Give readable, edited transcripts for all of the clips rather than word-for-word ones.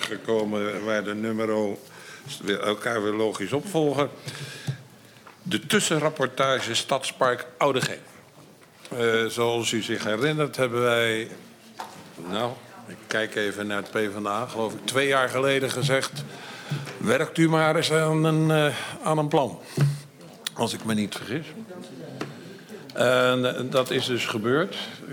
gekomen waar de nummer elkaar weer logisch opvolgen. De tussenrapportage Stadspark Oudegem. Zoals u zich herinnert hebben wij, nou, ik kijk even naar het PvdA, geloof ik 2 jaar geleden gezegd, werkt u maar eens aan een plan. Als ik me niet vergis. En dat is dus gebeurd.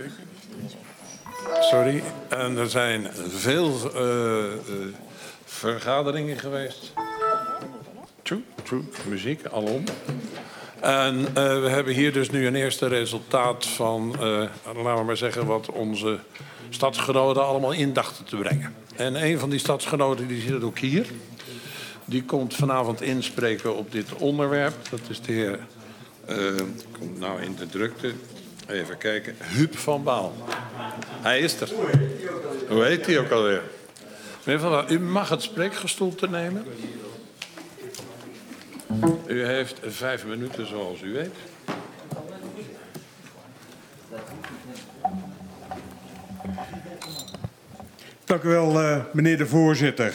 Sorry. En er zijn veel vergaderingen geweest. True. Muziek, alom. En we hebben hier dus nu een eerste resultaat van, laten we maar zeggen, wat onze stadsgenoten allemaal in dachten te brengen. En een van die stadsgenoten die zit ook hier. Die komt vanavond inspreken op dit onderwerp. Dat is de heer, komt nou in de drukte, even kijken, Huub van Baal. Hij is er. Hoe heet hij ook alweer? Meneer Van Baal, u mag het spreekgestoelte nemen. U heeft 5 minuten zoals u weet. Dank u wel, meneer de voorzitter.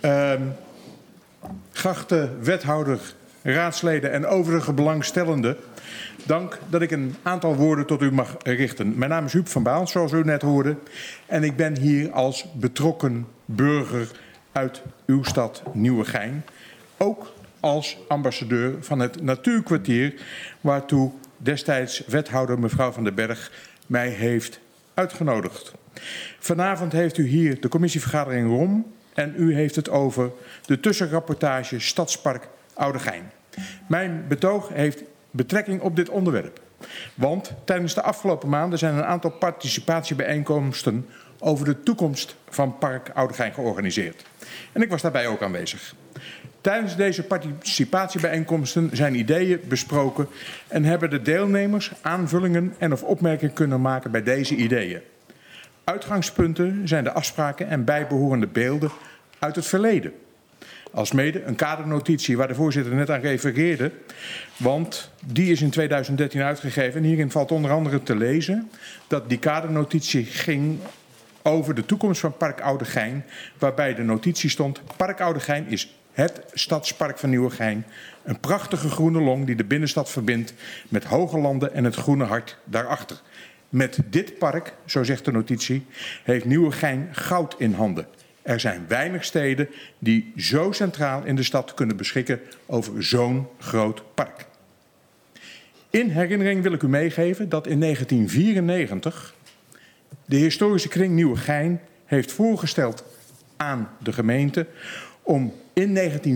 Geachte wethouder, raadsleden en overige belangstellenden. Dank dat ik een aantal woorden tot u mag richten. Mijn naam is Huub van Baal, zoals u net hoorde. En ik ben hier als betrokken burger uit uw stad Nieuwegein. Ook als ambassadeur van het Natuurkwartier, waartoe destijds wethouder mevrouw Van den Berg mij heeft uitgenodigd. Vanavond heeft u hier de commissievergadering ROM en u heeft het over de tussenrapportage Stadspark Oudegem. Mijn betoog heeft betrekking op dit onderwerp. Want tijdens de afgelopen maanden zijn een aantal participatiebijeenkomsten over de toekomst van Park Oudegem georganiseerd. En ik was daarbij ook aanwezig. Tijdens deze participatiebijeenkomsten zijn ideeën besproken en hebben de deelnemers aanvullingen en of opmerkingen kunnen maken bij deze ideeën. Uitgangspunten zijn de afspraken en bijbehorende beelden uit het verleden. Alsmede een kadernotitie waar de voorzitter net aan refereerde, want die is in 2013 uitgegeven. En hierin valt onder andere te lezen dat die kadernotitie ging over de toekomst van Park Oudegem, waarbij de notitie stond: Park Oudegem is het stadspark van Nieuwegein, een prachtige groene long die de binnenstad verbindt met hoge landen en het groene hart daarachter. Met dit park, zo zegt de notitie, heeft Nieuwegein goud in handen. Er zijn weinig steden die zo centraal in de stad kunnen beschikken over zo'n groot park. In herinnering wil ik u meegeven dat in 1994 de historische kring Nieuwegein heeft voorgesteld aan de gemeente om in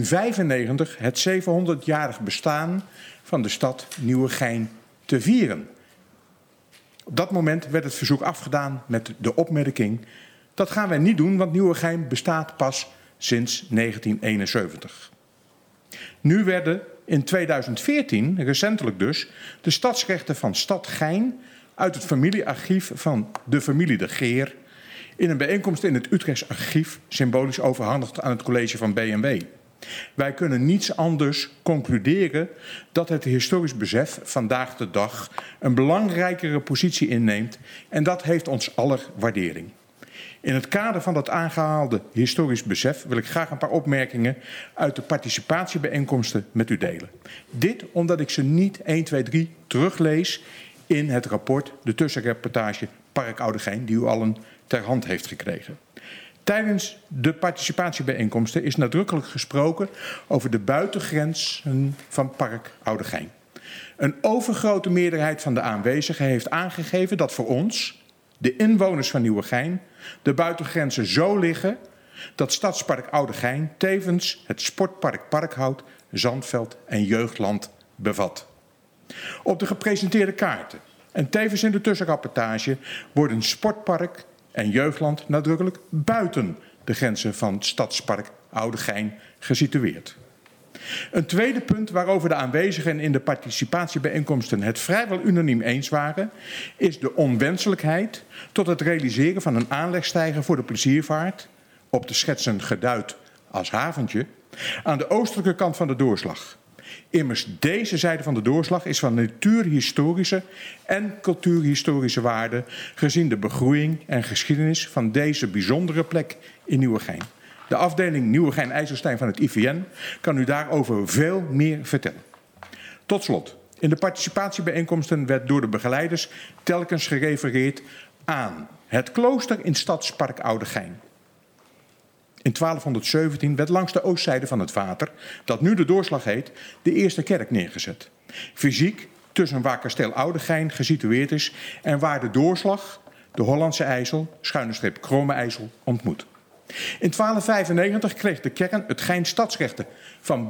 1995 het 700-jarig bestaan van de stad Nieuwegein te vieren. Op dat moment werd het verzoek afgedaan met de opmerking: dat gaan wij niet doen, want Nieuwegein bestaat pas sinds 1971. Nu werden in 2014, recentelijk dus, de stadsrechten van Stad Gein uit het familiearchief van de familie de Geer in een bijeenkomst in het Utrechts archief symbolisch overhandigd aan het college van B&W. Wij kunnen niets anders concluderen dat het historisch besef vandaag de dag een belangrijkere positie inneemt en dat heeft ons aller waardering. In het kader van dat aangehaalde historisch besef wil ik graag een paar opmerkingen uit de participatiebijeenkomsten met u delen. Dit omdat ik ze niet 1, 2, 3 teruglees in het rapport, de tussenrapportage Park Oudegem, die u allen ter hand heeft gekregen. Tijdens de participatiebijeenkomsten is nadrukkelijk gesproken over de buitengrenzen van Park Oudegem. Een overgrote meerderheid van de aanwezigen heeft aangegeven dat voor ons, de inwoners van Nieuwegein, de buitengrenzen zo liggen dat Stadspark Oudegem tevens het sportpark Parkhout, Zandveld en Jeugdland bevat. Op de gepresenteerde kaarten en tevens in de tussenrapportage worden sportpark en Jeugdland nadrukkelijk buiten de grenzen van Stadspark Oudegem gesitueerd. Een tweede punt waarover de aanwezigen in de participatiebijeenkomsten het vrijwel unaniem eens waren, is de onwenselijkheid tot het realiseren van een aanlegsteiger voor de pleziervaart, op de schetsen geduid als haventje, aan de oostelijke kant van de doorslag. Immers deze zijde van de doorslag is van natuurhistorische en cultuurhistorische waarde gezien de begroeiing en geschiedenis van deze bijzondere plek in Nieuwegein. De afdeling Nieuwegein-IJsselstein van het IVN kan u daarover veel meer vertellen. Tot slot. In de participatiebijeenkomsten werd door de begeleiders telkens gerefereerd aan het klooster in Stadspark Oudegein. In 1217 werd langs de oostzijde van het water, dat nu de Doorslag heet, de eerste kerk neergezet. Fysiek tussen waar kasteel Oudegein gesitueerd is en waar de Doorslag, de Hollandse IJssel, / Kromme IJssel, ontmoet. In 1295 kreeg de kern het Gein stadsrechten van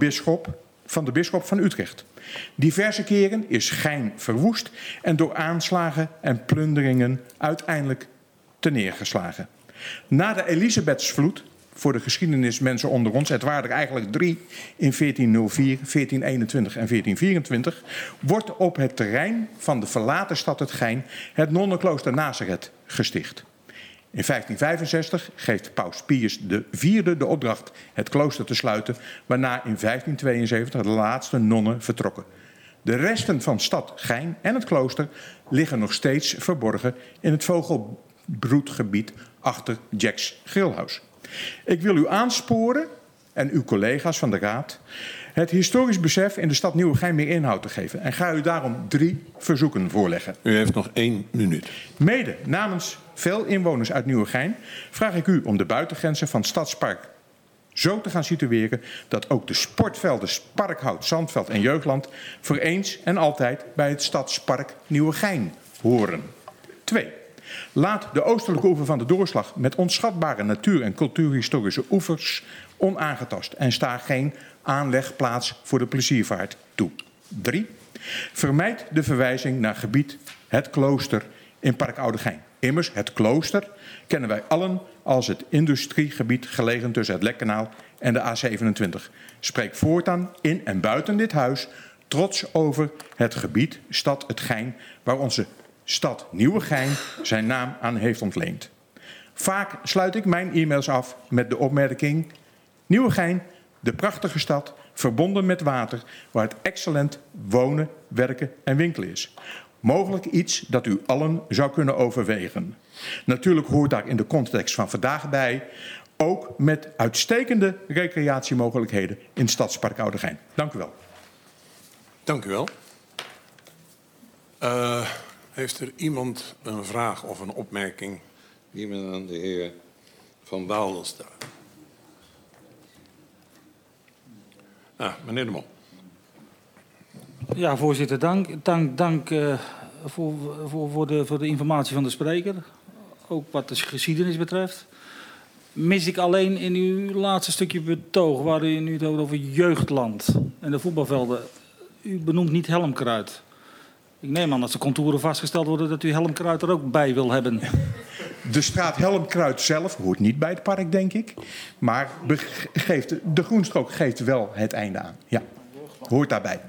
de bisschop van Utrecht. Diverse keren is Gein verwoest en door aanslagen en plunderingen uiteindelijk teneergeslagen. Na de Elisabethsvloed, voor de geschiedenismensen onder ons, het waren er eigenlijk 3 in 1404, 1421 en 1424, wordt op het terrein van de verlaten stad het Gein het nonnenklooster Nazareth gesticht. In 1565 geeft paus Pius IV de opdracht het klooster te sluiten, waarna in 1572 de laatste nonnen vertrokken. De resten van stad Gein en het klooster liggen nog steeds verborgen in het vogelbroedgebied achter Jack's Grillhouse. Ik wil u aansporen, en uw collega's van de Raad, het historisch besef in de stad Nieuwegein meer inhoud te geven. En ga u daarom 3 verzoeken voorleggen. U heeft nog 1 minuut. Mede namens veel inwoners uit Nieuwegein vraag ik u om de buitengrenzen van Stadspark zo te gaan situeren dat ook de sportvelden Parkhout, Zandveld en Jeugdland voor eens en altijd bij het Stadspark Nieuwegein horen. 2. Laat de oostelijke oever van de Doorslag met onschatbare natuur- en cultuurhistorische oevers onaangetast en sta geen aanlegplaats voor de pleziervaart toe. 3. Vermijd de verwijzing naar gebied het klooster in Park Oudegein. Immers, het klooster kennen wij allen als het industriegebied gelegen tussen het Lekkanaal en de A27. Spreek voortaan in en buiten dit huis trots over het gebied, stad Het Gein, waar onze stad Nieuwegein zijn naam aan heeft ontleend. Vaak sluit ik mijn e-mails af met de opmerking: Nieuwegein, de prachtige stad, verbonden met water, waar het excellent wonen, werken en winkelen is. Mogelijk iets dat u allen zou kunnen overwegen. Natuurlijk hoort daar in de context van vandaag bij ook met uitstekende recreatiemogelijkheden in Stadspark Oudegein. Dank u wel. Dank u wel. Heeft er iemand een vraag of een opmerking die men aan de heer Van Baal wil stellen? Meneer de Mol. Ja, voorzitter, dank voor de informatie van de spreker. Ook wat de geschiedenis betreft. Mis ik alleen in uw laatste stukje betoog, waarin u het over jeugdland en de voetbalvelden. U benoemt niet Helmkruid. Ik neem aan dat de contouren vastgesteld worden dat u Helmkruid er ook bij wil hebben. De straat Helmkruid zelf hoort niet bij het park, denk ik. Maar de groenstrook geeft wel het einde aan. Ja, hoort daarbij.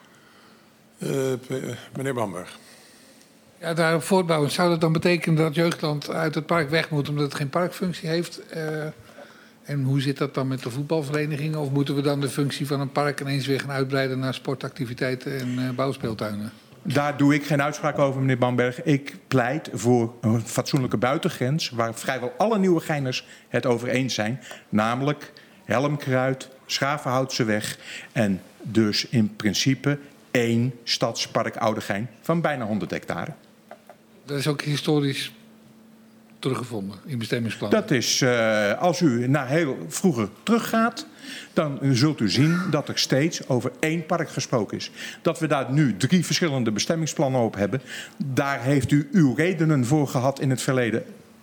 Meneer Bamberg. Ja, daarop voortbouwend zou dat dan betekenen dat jeugdland uit het park weg moet omdat het geen parkfunctie heeft? En hoe zit dat dan met de voetbalverenigingen? Of moeten we dan de functie van een park ineens weer gaan uitbreiden naar sportactiviteiten en bouwspeeltuinen? Daar doe ik geen uitspraak over, meneer Bamberg. Ik pleit voor een fatsoenlijke buitengrens waar vrijwel alle Nieuwegeiners het over eens zijn. Namelijk Helmkruid, Schavenhoutseweg en dus in principe 1 stadspark Oudegein van bijna 100 hectare. Dat is ook historisch teruggevonden in bestemmingsplannen. Dat is, als u naar heel vroeger teruggaat, dan zult u zien dat er steeds over 1 park gesproken is. Dat we daar nu 3 verschillende bestemmingsplannen op hebben, daar heeft u uw redenen voor gehad in het verleden.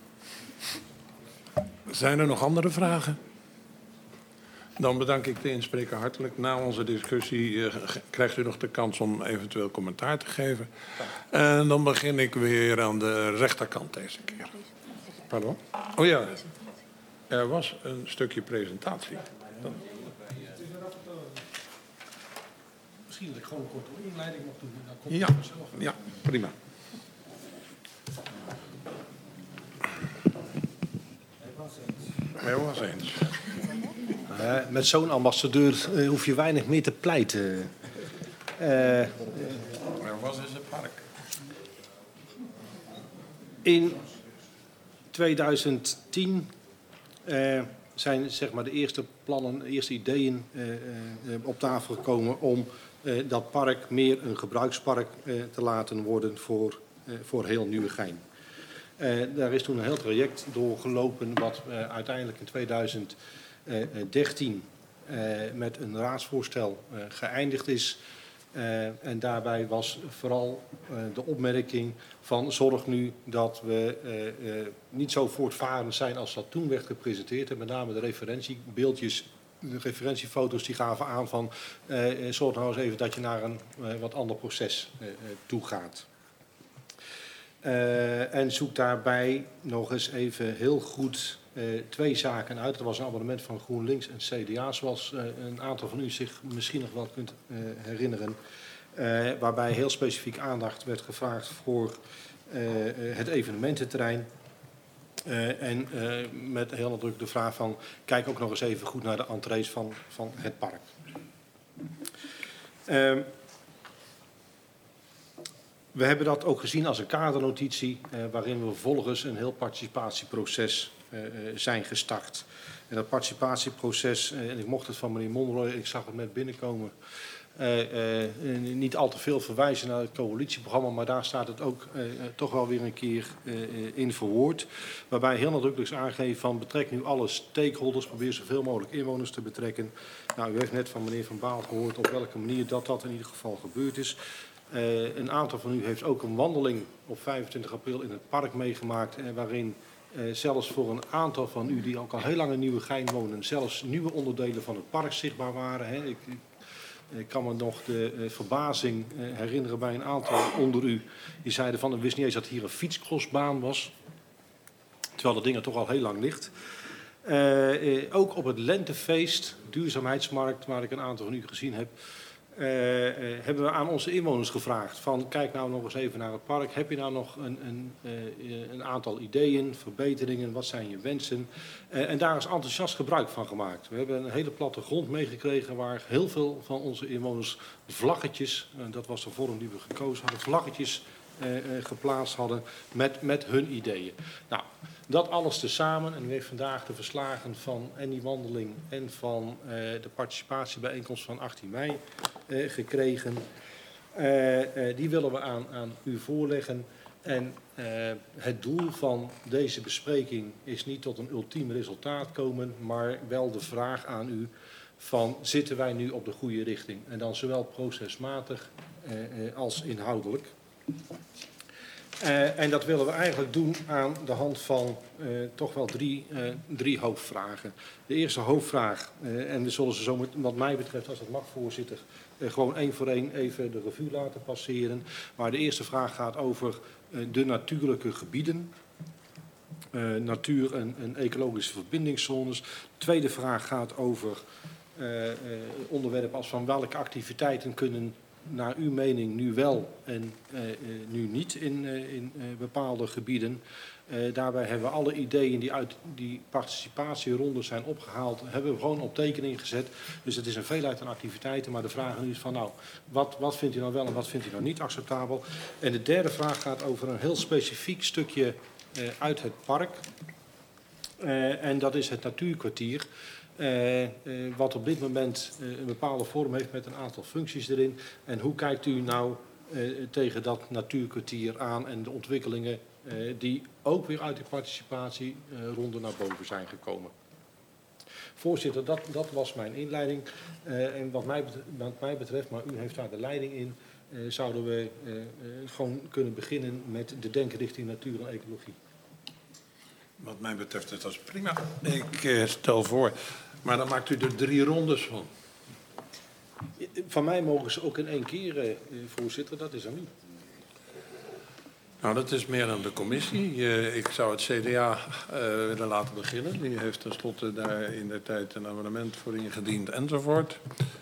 Zijn er nog andere vragen? Dan bedank ik de inspreker hartelijk. Na onze discussie krijgt u nog de kans om eventueel commentaar te geven. En dan begin ik weer aan de rechterkant deze keer. Pardon? Oh ja, er was een stukje presentatie. Misschien dat ik gewoon een korte inleiding mag doen. Ja, prima. Er was eens. Met zo'n ambassadeur hoef je weinig meer te pleiten. Er was eens een park. In 2010 zijn zeg maar de eerste plannen, de eerste ideeën op tafel gekomen om dat park meer een gebruikspark te laten worden voor heel Nieuwegein. Daar is toen een heel traject doorgelopen wat uiteindelijk in 2013 met een raadsvoorstel geëindigd is. En daarbij was vooral de opmerking van zorg nu dat we niet zo voortvarend zijn als dat toen werd gepresenteerd. En met name de referentiebeeldjes, de referentiefoto's die gaven aan van zorg nou eens even dat je naar een wat ander proces toe gaat. En zoek daarbij nog eens even heel goed 2 zaken uit. Er was een amendement van GroenLinks en CDA, zoals een aantal van u zich misschien nog wel kunt herinneren. Waarbij heel specifiek aandacht werd gevraagd voor het evenemententerrein. En met heel nadrukkelijk de vraag van kijk ook nog eens even goed naar de entrees van het park. We hebben dat ook gezien als een kadernotitie waarin we vervolgens een heel participatieproces zijn gestart. En dat participatieproces, en ik mocht het van meneer Monroy, ik zag het net binnenkomen, niet al te veel verwijzen naar het coalitieprogramma, maar daar staat het ook toch wel weer een keer in verwoord. Waarbij heel nadrukkelijk is aangegeven van betrek nu alle stakeholders, probeer zoveel mogelijk inwoners te betrekken. Nou, u heeft net van meneer Van Baal gehoord op welke manier dat in ieder geval gebeurd is. Een aantal van u heeft ook een wandeling op 25 april in het park meegemaakt, waarin zelfs voor een aantal van u die ook al heel lang in Nieuwegein wonen, zelfs nieuwe onderdelen van het park zichtbaar waren. Hè. Ik kan me nog de verbazing herinneren bij een aantal onder u. Die zeiden van, ik wist niet eens dat hier een fietscrossbaan was. Terwijl dat ding er toch al heel lang ligt. Ook op het lentefeest, duurzaamheidsmarkt, waar ik een aantal van u gezien heb, hebben we aan onze inwoners gevraagd van kijk nou nog eens even naar het park. Heb je nou nog een aantal ideeën, verbeteringen, wat zijn je wensen? En daar is enthousiast gebruik van gemaakt. We hebben een hele platte grond meegekregen waar heel veel van onze inwoners vlaggetjes, dat was de vorm die we gekozen hadden, vlaggetjes geplaatst hadden met hun ideeën. Nou, dat alles tezamen, en u heeft vandaag de verslagen van en die wandeling en van de participatiebijeenkomst van 18 mei gekregen. Die willen we aan u voorleggen. En het doel van deze bespreking is niet tot een ultiem resultaat komen, maar wel de vraag aan u van zitten wij nu op de goede richting? En dan zowel procesmatig als inhoudelijk. En dat willen we eigenlijk doen aan de hand van toch wel drie hoofdvragen. De eerste hoofdvraag, en we zullen ze zo wat mij betreft, als dat mag voorzitter, gewoon één voor één even de revue laten passeren. Maar de eerste vraag gaat over de natuurlijke gebieden. Natuur- en ecologische verbindingszones. De tweede vraag gaat over onderwerpen als van welke activiteiten kunnen naar uw mening nu wel en nu niet in bepaalde gebieden. Daarbij hebben we alle ideeën die uit die participatieronde zijn opgehaald, hebben we gewoon op tekening gezet. Dus het is een veelheid aan activiteiten, maar de vraag nu is van nou, wat vindt u nou wel en wat vindt u nou niet acceptabel? En de derde vraag gaat over een heel specifiek stukje uit het park. En dat is het natuurkwartier. Wat op dit moment een bepaalde vorm heeft met een aantal functies erin. En hoe kijkt u nou tegen dat natuurkwartier aan en de ontwikkelingen die ook weer uit de participatieronde naar boven zijn gekomen. Voorzitter, dat was mijn inleiding. En wat mij betreft, maar u heeft daar de leiding in, zouden we gewoon kunnen beginnen met de denken richting natuur en ecologie. Wat mij betreft is dat prima. Ik stel voor, maar dan maakt u er 3 rondes van. Van mij mogen ze ook in 1 keer, voorzitter, dat is aan u. Nou, dat is meer aan de commissie. Ik zou het CDA willen laten beginnen. Die heeft tenslotte daar in de tijd een amendement voor ingediend enzovoort.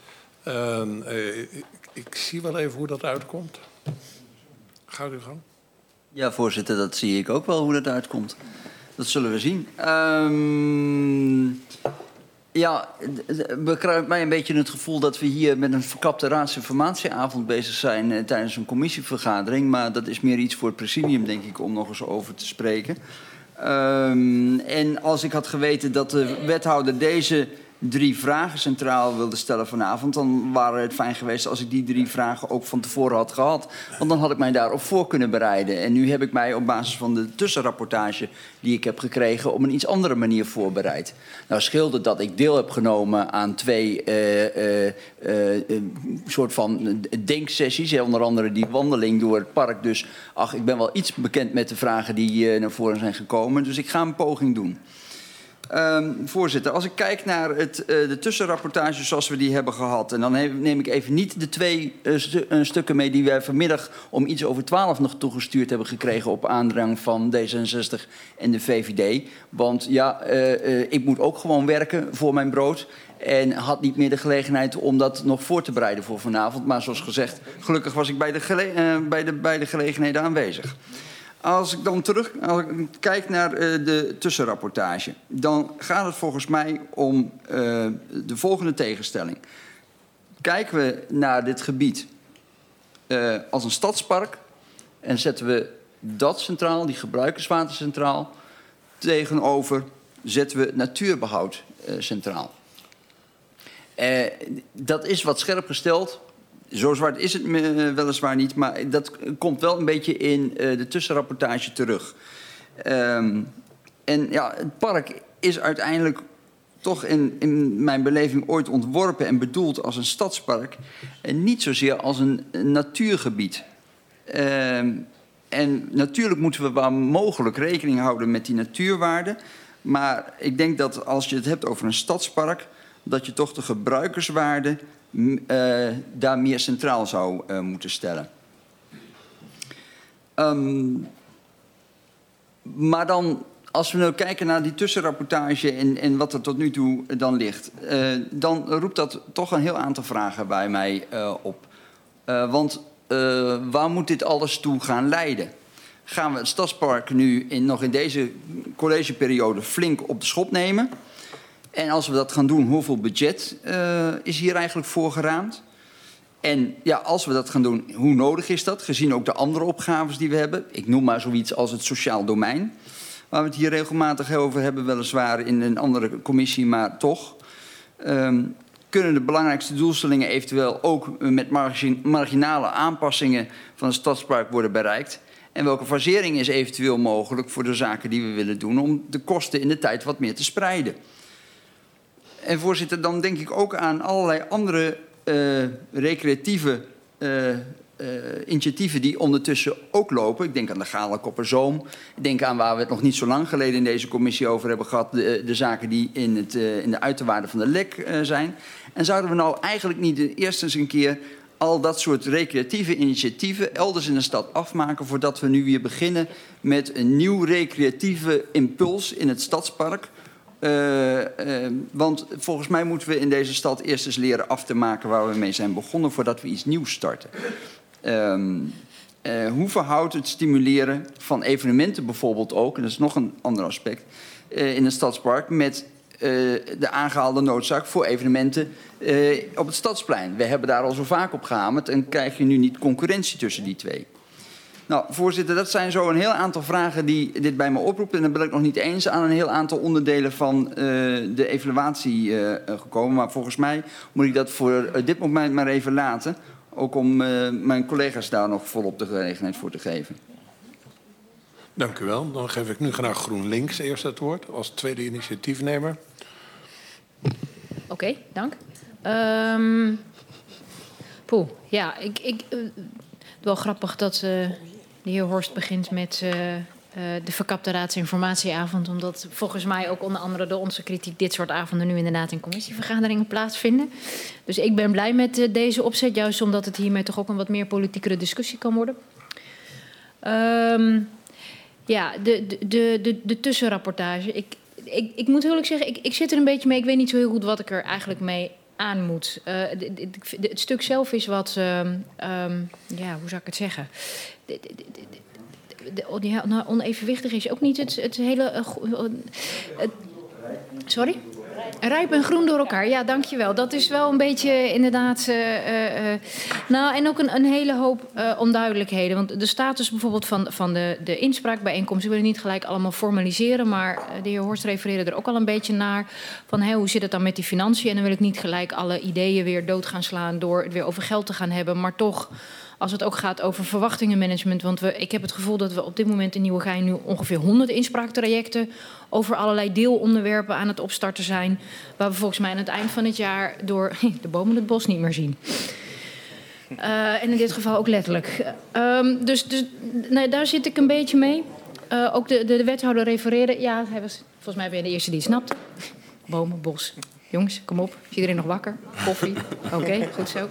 Ik zie wel even hoe dat uitkomt. Gaat u gang. Ja, voorzitter, dat zie ik ook wel hoe dat uitkomt. Dat zullen we zien. Ja, het bekruipt mij een beetje het gevoel dat we hier met een verkapte raadsinformatieavond bezig zijn tijdens een commissievergadering. Maar dat is meer iets voor het presidium, denk ik, om nog eens over te spreken. En als ik had geweten dat de wethouder deze 3 vragen centraal wilde stellen vanavond, dan waren het fijn geweest als ik die 3 vragen ook van tevoren had gehad. Want dan had ik mij daarop voor kunnen bereiden. En nu heb ik mij op basis van de tussenrapportage die ik heb gekregen op een iets andere manier voorbereid. Nou scheelde dat ik deel heb genomen aan 2 soort van denksessies. Onder andere die wandeling door het park. Dus ik ben wel iets bekend met de vragen die naar voren zijn gekomen. Dus ik ga een poging doen. Voorzitter, als ik kijk naar de tussenrapportage zoals we die hebben gehad, en dan neem ik even niet de 2 stukken mee die wij vanmiddag om iets over 12 nog toegestuurd hebben gekregen op aandrang van D66 en de VVD. Want ja, ik moet ook gewoon werken voor mijn brood en had niet meer de gelegenheid om dat nog voor te bereiden voor vanavond. Maar zoals gezegd, gelukkig was ik bij de gelegenheden aanwezig. Als ik dan kijk naar de tussenrapportage, dan gaat het volgens mij om de volgende tegenstelling. Kijken we naar dit gebied als een stadspark en zetten we dat centraal, die gebruikerswater centraal, tegenover zetten we het natuurbehoud centraal. Dat is wat scherp gesteld. Zo zwart is het weliswaar niet, maar dat komt wel een beetje in de tussenrapportage terug. En ja, het park is uiteindelijk toch in mijn beleving ooit ontworpen en bedoeld als een stadspark en niet zozeer als een natuurgebied. En natuurlijk moeten we waar mogelijk rekening houden met die natuurwaarden, maar ik denk dat als je het hebt over een stadspark, dat je toch de gebruikerswaarde daar meer centraal zou moeten stellen. Maar dan, als we nou kijken naar die tussenrapportage en wat er tot nu toe dan ligt, dan roept dat toch een heel aantal vragen bij mij op. Want waar moet dit alles toe gaan leiden? Gaan we het stadspark nu nog in deze collegeperiode flink op de schop nemen? En als we dat gaan doen, hoeveel budget is hier eigenlijk voor geraamd? En ja, als we dat gaan doen, hoe nodig is dat? Gezien ook de andere opgaves die we hebben. Ik noem maar zoiets als het sociaal domein. Waar we het hier regelmatig over hebben, weliswaar in een andere commissie, maar toch. Kunnen de belangrijkste doelstellingen eventueel ook met marginale aanpassingen van het stadspark worden bereikt? En welke fasering is eventueel mogelijk voor de zaken die we willen doen om de kosten in de tijd wat meer te spreiden? En voorzitter, dan denk ik ook aan allerlei andere recreatieve initiatieven die ondertussen ook lopen. Ik denk aan de Galenkopperzoom. Ik denk aan waar we het nog niet zo lang geleden in deze commissie over hebben gehad. De zaken die in de uiterwaarden van de Lek zijn. En zouden we nou eigenlijk niet eerst eens een keer al dat soort recreatieve initiatieven elders in de stad afmaken voordat we nu weer beginnen met een nieuw recreatieve impuls in het stadspark? Want volgens mij moeten we in deze stad eerst eens leren af te maken waar we mee zijn begonnen voordat we iets nieuws starten. Hoe verhoudt het stimuleren van evenementen bijvoorbeeld ook, en dat is nog een ander aspect, in het stadspark met de aangehaalde noodzaak voor evenementen op het Stadsplein. We hebben daar al zo vaak op gehamerd en krijg je nu niet concurrentie tussen die twee. Nou, voorzitter, dat zijn zo een heel aantal vragen die dit bij me oproepen. En dan ben ik nog niet eens aan een heel aantal onderdelen van de evaluatie gekomen. Maar volgens mij moet ik dat voor dit moment maar even laten. Ook om mijn collega's daar nog volop de gelegenheid voor te geven. Dank u wel. Dan geef ik nu graag GroenLinks eerst het woord als tweede initiatiefnemer. Oké, dank. Ja, wel grappig dat de heer Horst begint met de verkapte raadsinformatieavond. Omdat volgens mij ook onder andere door onze kritiek dit soort avonden nu inderdaad in commissievergaderingen plaatsvinden. Dus ik ben blij met deze opzet, juist omdat het hiermee toch ook een wat meer politiekere discussie kan worden. Ja, de tussenrapportage. Ik moet eerlijk zeggen, ik zit er een beetje mee. Ik weet niet zo heel goed wat ik er eigenlijk mee aan moet. Het stuk zelf is wat, ja, hoe zou ik het zeggen? Onevenwichtig is ook niet het hele... sorry? Rijp en groen door elkaar, ja, dankjewel. Dat is wel een beetje inderdaad... nou, en ook een hele hoop onduidelijkheden. Want de status bijvoorbeeld van de inspraakbijeenkomst... we willen niet gelijk allemaal formaliseren... maar de heer Horst refereerde er ook al een beetje naar... van hoe zit het dan met die financiën? En dan wil ik niet gelijk alle ideeën weer dood gaan slaan... door het weer over geld te gaan hebben, maar toch... als het ook gaat over verwachtingenmanagement. Want ik heb het gevoel dat we op dit moment in Nieuwegein... nu ongeveer 100 inspraaktrajecten... over allerlei deelonderwerpen aan het opstarten zijn... waar we volgens mij aan het eind van het jaar... door de bomen het bos niet meer zien. En in dit geval ook letterlijk. Dus nee, daar zit ik een beetje mee. Ook de wethouder refereerde... ja, hij was, volgens mij ben je de eerste die het snapte. Bomen, bos. Jongens, kom op. Is iedereen nog wakker? Koffie? Oké, goed zo.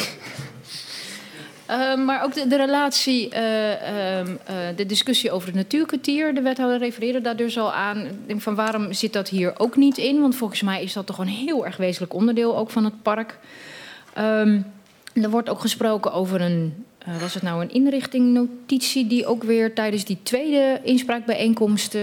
Maar ook de relatie, de discussie over het natuurkwartier. De wethouder refereerde daar dus al aan. Ik denk van waarom zit dat hier ook niet in? Want volgens mij is dat toch een heel erg wezenlijk onderdeel ook van het park. Er wordt ook gesproken over een inrichtingnotitie... die ook weer tijdens die tweede inspraakbijeenkomst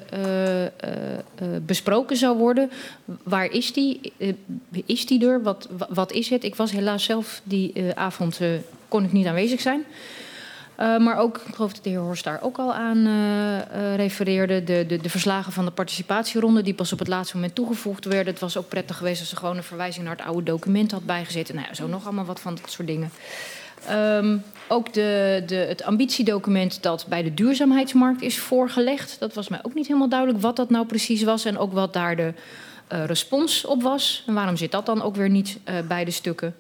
besproken zou worden. Waar is die? Is die er? Wat is het? Ik was helaas zelf die avond... kon ik niet aanwezig zijn. Maar ook, ik geloof dat de heer Horst daar ook al aan refereerde... de verslagen van de participatieronde... die pas op het laatste moment toegevoegd werden. Het was ook prettig geweest als ze gewoon een verwijzing naar het oude document had bijgezet. Nou ja, zo nog allemaal wat van dat soort dingen. Ook het ambitiedocument dat bij de duurzaamheidsmarkt is voorgelegd... dat was mij ook niet helemaal duidelijk wat dat nou precies was... en ook wat daar de respons op was. En waarom zit dat dan ook weer niet bij de stukken?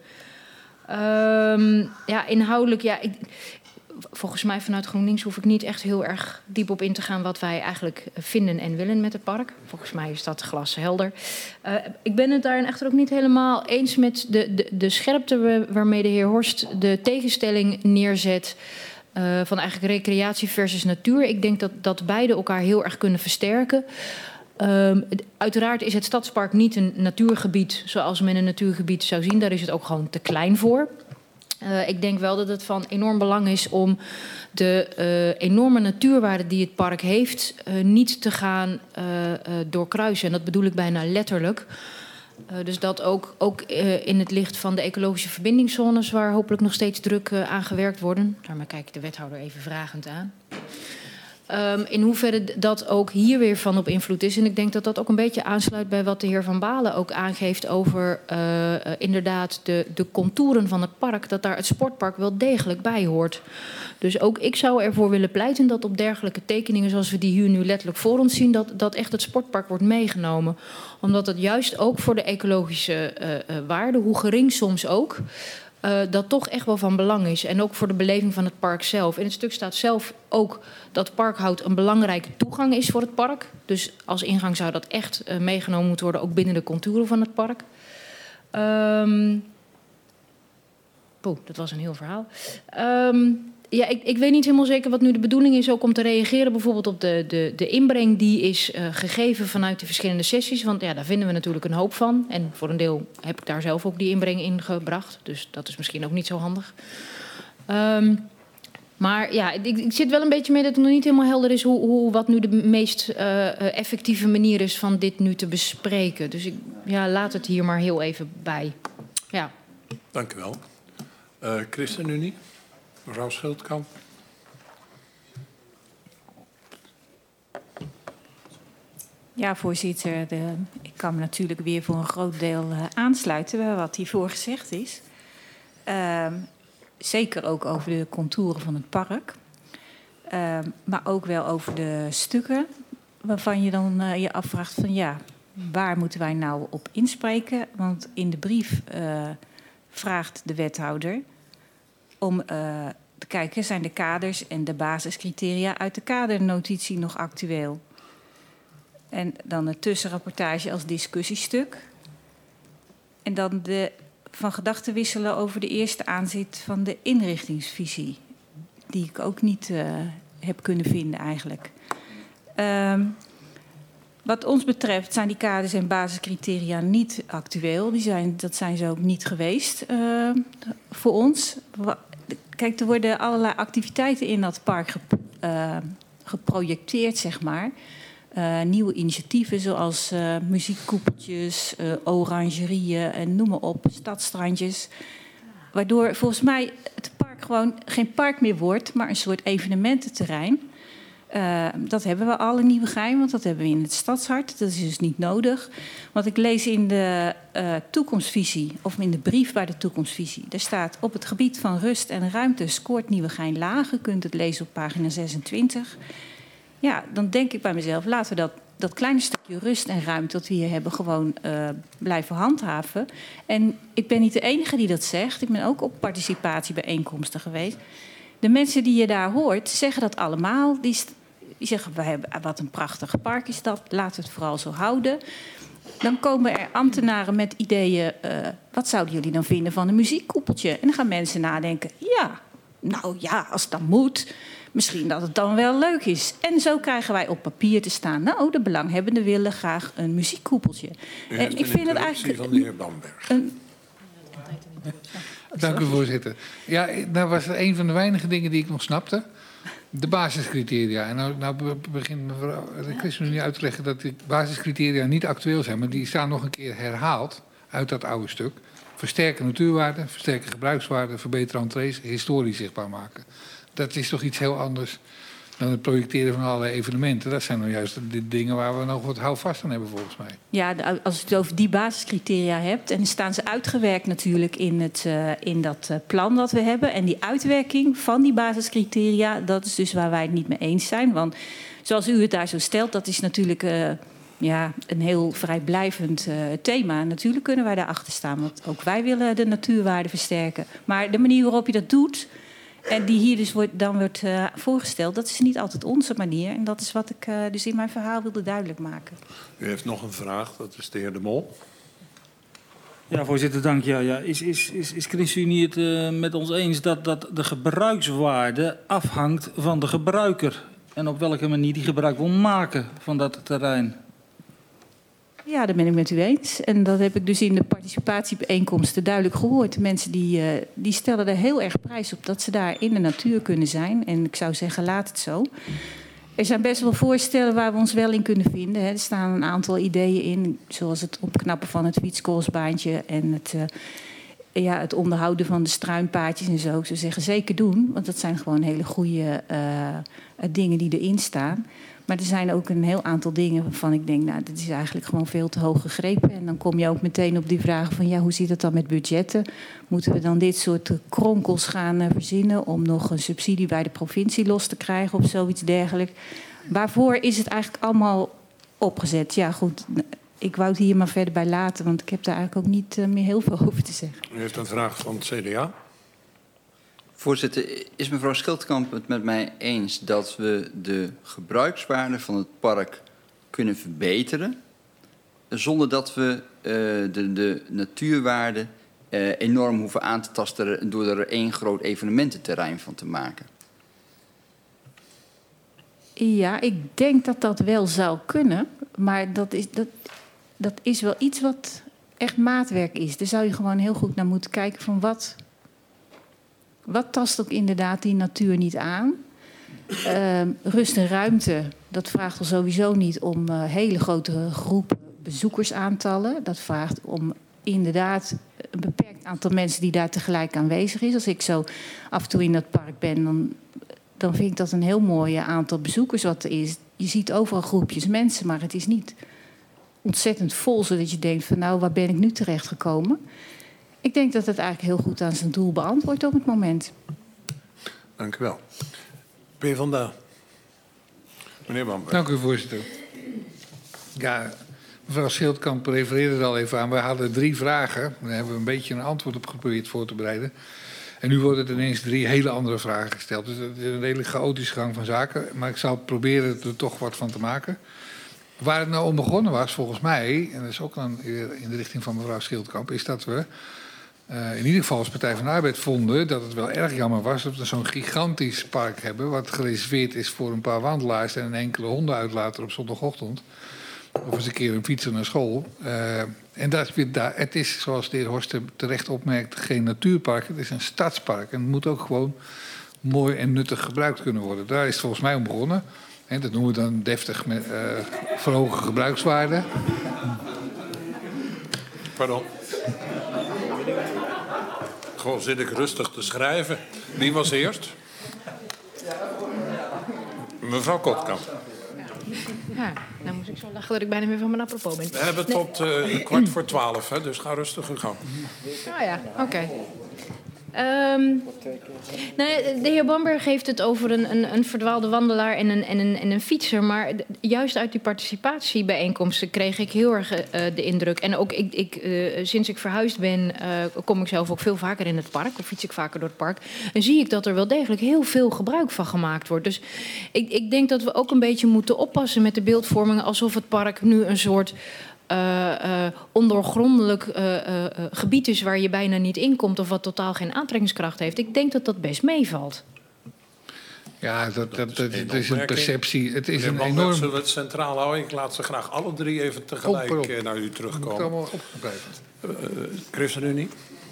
Ja, inhoudelijk, ja, volgens mij vanuit GroenLinks hoef ik niet echt heel erg diep op in te gaan... wat wij eigenlijk vinden en willen met het park. Volgens mij is dat glashelder. Ik ben het daarin echter ook niet helemaal eens met de scherpte... waarmee de heer Horst de tegenstelling neerzet... van eigenlijk recreatie versus natuur. Ik denk dat beide elkaar heel erg kunnen versterken... Uiteraard is het stadspark niet een natuurgebied zoals men een natuurgebied zou zien. Daar is het ook gewoon te klein voor. Ik denk wel dat het van enorm belang is om de enorme natuurwaarde die het park heeft... niet te gaan doorkruisen. En dat bedoel ik bijna letterlijk. Dus dat ook in het licht van de ecologische verbindingszones... waar hopelijk nog steeds druk aan gewerkt worden. Daarmee kijk ik de wethouder even vragend aan. In hoeverre dat ook hier weer van op invloed is. En ik denk dat dat ook een beetje aansluit bij wat de heer Van Balen ook aangeeft... over inderdaad de contouren van het park... dat daar het sportpark wel degelijk bij hoort. Dus ook ik zou ervoor willen pleiten dat op dergelijke tekeningen... zoals we die hier nu letterlijk voor ons zien... dat echt het sportpark wordt meegenomen. Omdat het juist ook voor de ecologische waarde, hoe gering soms ook... dat toch echt wel van belang is. En ook voor de beleving van het park zelf. In het stuk staat zelf ook dat parkhout een belangrijke toegang is voor het park. Dus als ingang zou dat echt meegenomen moeten worden... ook binnen de contouren van het park. Dat was een heel verhaal. Ja, ik weet niet helemaal zeker wat nu de bedoeling is... ook om te reageren bijvoorbeeld op de inbreng die is gegeven... vanuit de verschillende sessies. Want ja, daar vinden we natuurlijk een hoop van. En voor een deel heb ik daar zelf ook die inbreng in gebracht. Dus dat is misschien ook niet zo handig. Maar ja, ik zit wel een beetje mee dat het nog niet helemaal helder is... wat nu de meest effectieve manier is van dit nu te bespreken. Dus laat het hier maar heel even bij. Ja. Dank u wel. ChristenUnie, mevrouw Schildkamp. Ja, voorzitter. Ik kan me natuurlijk weer voor een groot deel aansluiten bij wat hiervoor gezegd is. Zeker ook over de contouren van het park. Maar ook wel over de stukken waarvan je dan je afvraagt van ja, waar moeten wij nou op inspreken? Want in de brief vraagt de wethouder om te kijken, zijn de kaders en de basiscriteria uit de kadernotitie nog actueel? En dan een tussenrapportage als discussiestuk. En dan van gedachten wisselen over de eerste aanzet van de inrichtingsvisie. Die ik ook niet heb kunnen vinden eigenlijk. Wat ons betreft zijn die kaders en basiscriteria niet actueel. Dat zijn ze ook niet geweest voor ons. Kijk, er worden allerlei activiteiten in dat park geprojecteerd, zeg maar. Nieuwe initiatieven zoals muziekkoepeltjes, orangerieën en noem maar op, stadstrandjes. Waardoor volgens mij het park gewoon geen park meer wordt, maar een soort evenemententerrein. Dat hebben we al in Nieuwegein, want dat hebben we in het Stadshart. Dat is dus niet nodig. Want ik lees in de toekomstvisie, of in de brief bij de toekomstvisie... daar staat: op het gebied van rust en ruimte scoort Nieuwegein laag. U kunt het lezen op pagina 26. Ja, dan denk ik bij mezelf, laten we dat kleine stukje rust en ruimte dat we hier hebben gewoon blijven handhaven. En ik ben niet de enige die dat zegt. Ik ben ook op participatiebijeenkomsten geweest. De mensen die je daar hoort, zeggen dat allemaal. Die zeggen, wat een prachtig park is dat. Laten we het vooral zo houden. Dan komen er ambtenaren met ideeën. Wat zouden jullie dan vinden van een muziekkoepeltje? En dan gaan mensen nadenken. Ja, nou ja, als het dan moet. Misschien dat het dan wel leuk is. En zo krijgen wij op papier te staan. Nou, de belanghebbenden willen graag een muziekkoepeltje. En ik vind het eigenlijk van de heer Bamberg. Dank u, voorzitter. Ja, dat was een van de weinige dingen die ik nog snapte. De basiscriteria. En nou begint mevrouw Christen nu uit te leggen dat die basiscriteria niet actueel zijn. Maar die staan nog een keer herhaald uit dat oude stuk. Versterken natuurwaarde, versterken gebruikswaarde, verbeteren entrees, historisch zichtbaar maken. Dat is toch iets heel anders dan het projecteren van allerlei evenementen. Dat zijn nou juist de dingen waar we nog wat houvast aan hebben, volgens mij. Ja, als je het over die basiscriteria hebt, en dan staan ze uitgewerkt natuurlijk in dat plan dat we hebben. En die uitwerking van die basiscriteria, dat is dus waar wij het niet mee eens zijn. Want zoals u het daar zo stelt, dat is natuurlijk een heel vrijblijvend thema. Natuurlijk kunnen wij daarachter staan, want ook wij willen de natuurwaarde versterken. Maar de manier waarop je dat doet, en die hier dus wordt voorgesteld, dat is niet altijd onze manier. En dat is wat ik dus in mijn verhaal wilde duidelijk maken. U heeft nog een vraag, dat is de heer De Mol. Ja, voorzitter, dank. Ja. Is ChristenUnie het met ons eens dat de gebruikswaarde afhangt van de gebruiker? En op welke manier die gebruik wil maken van dat terrein? Ja, dat ben ik met u eens. En dat heb ik dus in de participatiebijeenkomsten duidelijk gehoord. De mensen die stellen er heel erg prijs op dat ze daar in de natuur kunnen zijn. En ik zou zeggen, laat het zo. Er zijn best wel voorstellen waar we ons wel in kunnen vinden. Er staan een aantal ideeën in, zoals het opknappen van het fietskolsbaantje en het onderhouden van de struinpaadjes en zo. Ik zou zeggen, zeker doen, want dat zijn gewoon hele goede dingen die erin staan. Maar er zijn ook een heel aantal dingen waarvan ik denk, nou, dit is eigenlijk gewoon veel te hoog gegrepen. En dan kom je ook meteen op die vraag van, ja, hoe zit het dan met budgetten? Moeten we dan dit soort kronkels gaan verzinnen om nog een subsidie bij de provincie los te krijgen of zoiets dergelijks? Waarvoor is het eigenlijk allemaal opgezet? Ja, goed, ik wou het hier maar verder bij laten, want ik heb daar eigenlijk ook niet meer heel veel over te zeggen. U heeft een vraag van het CDA. Voorzitter, is mevrouw Schildkamp het met mij eens dat we de gebruikswaarde van het park kunnen verbeteren, zonder dat we de natuurwaarde enorm hoeven aan te tasten door er één groot evenemententerrein van te maken? Ja, ik denk dat dat wel zou kunnen, maar dat is wel iets wat echt maatwerk is. Daar zou je gewoon heel goed naar moeten kijken van wat tast ook inderdaad die natuur niet aan? Rust en ruimte, dat vraagt al sowieso niet om hele grote groepen bezoekersaantallen. Dat vraagt om inderdaad een beperkt aantal mensen die daar tegelijk aanwezig is. Als ik zo af en toe in dat park ben, dan vind ik dat een heel mooi aantal bezoekers wat er is. Je ziet overal groepjes mensen, maar het is niet ontzettend vol, zodat je denkt van nou, waar ben ik nu terechtgekomen? Ik denk dat het eigenlijk heel goed aan zijn doel beantwoordt op het moment. Dank u wel. PvdA. Meneer Bamberg. Dank u, voorzitter. Ja, mevrouw Schildkamp refereerde er al even aan. We hadden 3 vragen. Daar hebben we een beetje een antwoord op geprobeerd voor te bereiden. En nu worden er ineens 3 hele andere vragen gesteld. Dus het is een redelijk chaotische gang van zaken. Maar ik zal proberen er toch wat van te maken. Waar het nou om begonnen was, volgens mij, en dat is ook dan in de richting van mevrouw Schildkamp, is dat we in ieder geval als Partij van de Arbeid vonden dat het wel erg jammer was dat we zo'n gigantisch park hebben, wat gereserveerd is voor een paar wandelaars en een enkele hondenuitlater op zondagochtend. Of eens een keer een fietser naar school. En het is, zoals de heer Horst terecht opmerkt, geen natuurpark. Het is een stadspark. En het moet ook gewoon mooi en nuttig gebruikt kunnen worden. Daar is het volgens mij om begonnen. Dat noemen we dan deftig met verhogen gebruikswaarde. Pardon. Gewoon zit ik rustig te schrijven. Wie was eerst? Mevrouw Kotkamp. Ja, nou moest ik zo lachen dat ik bijna weer van mijn apropos ben. We hebben tot 11:15, hè, dus ga rustig uw gang. Oh ja, oké. De heer Bamberg heeft het over een verdwaalde wandelaar en een fietser. Maar juist uit die participatiebijeenkomsten kreeg ik heel erg de indruk. En ook sinds ik verhuisd ben, kom ik zelf ook veel vaker in het park. Of fiets ik vaker door het park. En zie ik dat er wel degelijk heel veel gebruik van gemaakt wordt. Dus ik denk dat we ook een beetje moeten oppassen met de beeldvorming. Alsof het park nu een soort ondoorgrondelijk gebied is waar je bijna niet in komt of wat totaal geen aantrekkingskracht heeft. Ik denk dat dat best meevalt. Ja, dat is een perceptie. Het is een enorm... Zullen enorm... we het centraal houden? Ik laat ze graag alle drie even tegelijk naar u terugkomen. Het allemaal opgebleven. ChristenUnie?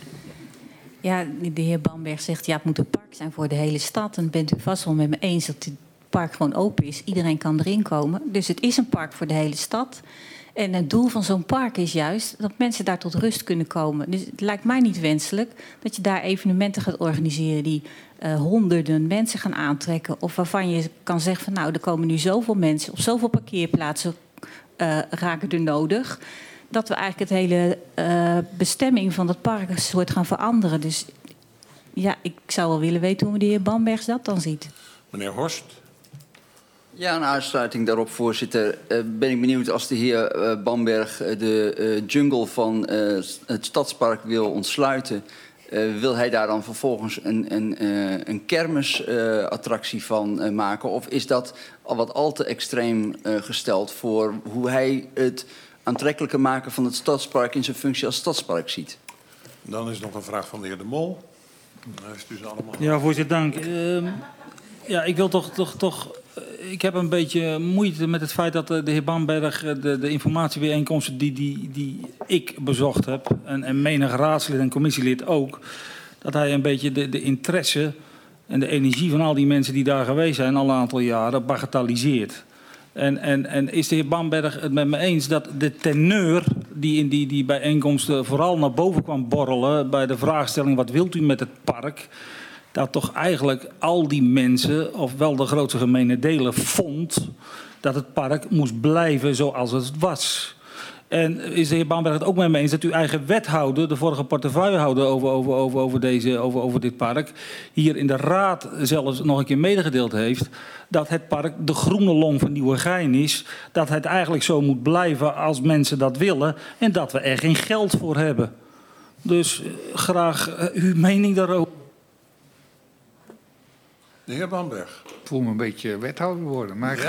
Ja, de heer Bamberg zegt, ja, het moet een park zijn voor de hele stad. En bent u vast wel met me eens dat het park gewoon open is. Iedereen kan erin komen. Dus het is een park voor de hele stad. En het doel van zo'n park is juist dat mensen daar tot rust kunnen komen. Dus het lijkt mij niet wenselijk dat je daar evenementen gaat organiseren die honderden mensen gaan aantrekken. Of waarvan je kan zeggen van nou, er komen nu zoveel mensen op zoveel parkeerplaatsen raken er nodig. Dat we eigenlijk het hele bestemming van het park een soort gaan veranderen. Dus ja, ik zou wel willen weten hoe de heer Bamberg dat dan ziet. Meneer Horst? Ja, een aansluiting daarop, voorzitter. Ben ik benieuwd als de heer Bamberg de jungle van het stadspark wil ontsluiten. Wil hij daar dan vervolgens een kermisattractie van maken? Of is dat al wat al te extreem gesteld voor hoe hij het aantrekkelijker maken van het stadspark in zijn functie als stadspark ziet? Dan is nog een vraag van de heer De Mol. Dan heeft u ze allemaal. Ja, voorzitter, dank. Ja, ik wil toch. Ik heb een beetje moeite met het feit dat de heer Bamberg de informatiebijeenkomsten die ik bezocht heb, en menig raadslid en commissielid ook, dat hij een beetje de interesse en de energie van al die mensen die daar geweest zijn al een aantal jaren bagatelliseert. En is de heer Bamberg het met me eens dat de teneur die in die bijeenkomsten vooral naar boven kwam borrelen bij de vraagstelling wat wilt u met het park, dat toch eigenlijk al die mensen, ofwel de grootste gemene delen, vond dat het park moest blijven zoals het was. En is de heer Bamberg het ook met me eens dat uw eigen wethouder, de vorige portefeuillehouder over dit park, hier in de raad zelfs nog een keer medegedeeld heeft dat het park de groene long van Nieuwegein is, dat het eigenlijk zo moet blijven als mensen dat willen en dat we er geen geld voor hebben. Dus graag uw mening daarover. De heer Bamberg. Ik voel me een beetje wethouder worden. Maar ik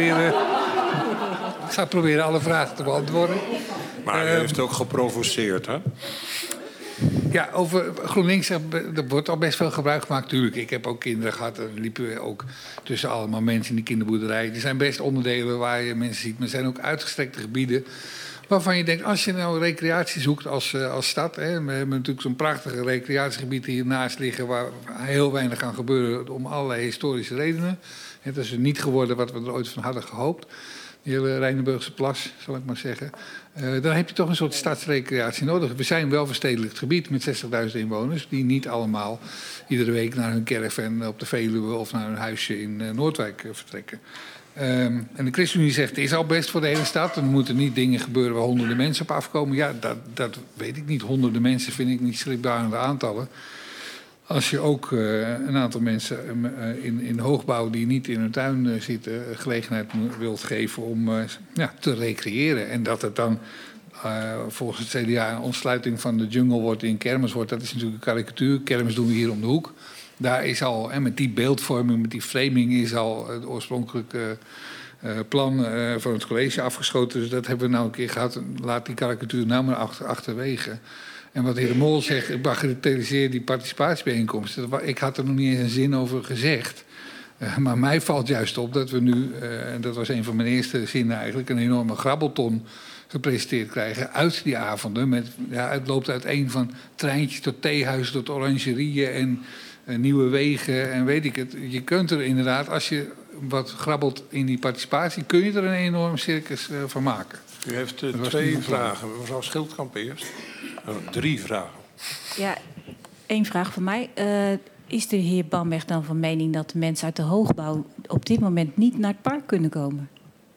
ga proberen alle vragen te beantwoorden. Maar u heeft ook geprovoceerd, hè? Ja, over GroenLinks, er wordt al best veel gebruik gemaakt. Natuurlijk, ik heb ook kinderen gehad. Er liepen ook tussen allemaal mensen in die kinderboerderij. Er zijn best onderdelen waar je mensen ziet. Maar er zijn ook uitgestrekte gebieden waarvan je denkt, als je nou recreatie zoekt als stad. Hè, we hebben natuurlijk zo'n prachtige recreatiegebied hiernaast liggen waar heel weinig kan gebeuren om allerlei historische redenen. Het is niet geworden wat we er ooit van hadden gehoopt. Die hele Rijnenburgse plas, zal ik maar zeggen. Dan heb je toch een soort stadsrecreatie nodig. We zijn wel verstedelijkt gebied met 60.000 inwoners die niet allemaal iedere week naar hun caravan op de Veluwe of naar hun huisje in Noordwijk vertrekken. En de ChristenUnie zegt, het is al best voor de hele stad. Er moeten niet dingen gebeuren waar honderden mensen op afkomen. Ja, dat weet ik niet. Honderden mensen vind ik niet schrikbarende aantallen. Als je ook een aantal mensen in hoogbouw die niet in hun tuin zitten, gelegenheid wilt geven om te recreëren. En dat het dan volgens het CDA een ontsluiting van de jungle wordt in kermis wordt, dat is natuurlijk een karikatuur. Kermis doen we hier om de hoek. Daar is al, met die beeldvorming, met die framing, is al het oorspronkelijke plan van het college afgeschoten. Dus dat hebben we nou een keer gehad. Laat die karikatuur nou maar achterwege. En wat de heer De Mol zegt, ik bagatelliseer die participatiebijeenkomsten. Ik had er nog niet eens een zin over gezegd. Maar mij valt juist op dat we nu, en dat was een van mijn eerste zinnen eigenlijk, een enorme grabbelton gepresenteerd krijgen uit die avonden. Het loopt uiteen van treintjes tot theehuizen tot orangerieën en nieuwe wegen en weet ik het. Je kunt er inderdaad, als je wat grabbelt in die participatie, kun je er een enorm circus van maken. U heeft Dat was 2 niet vragen. Mevrouw Schildkamp eerst. 3 vragen. Ja, 1 vraag van mij. Is de heer Bamberg dan van mening dat de mensen uit de hoogbouw op dit moment niet naar het park kunnen komen?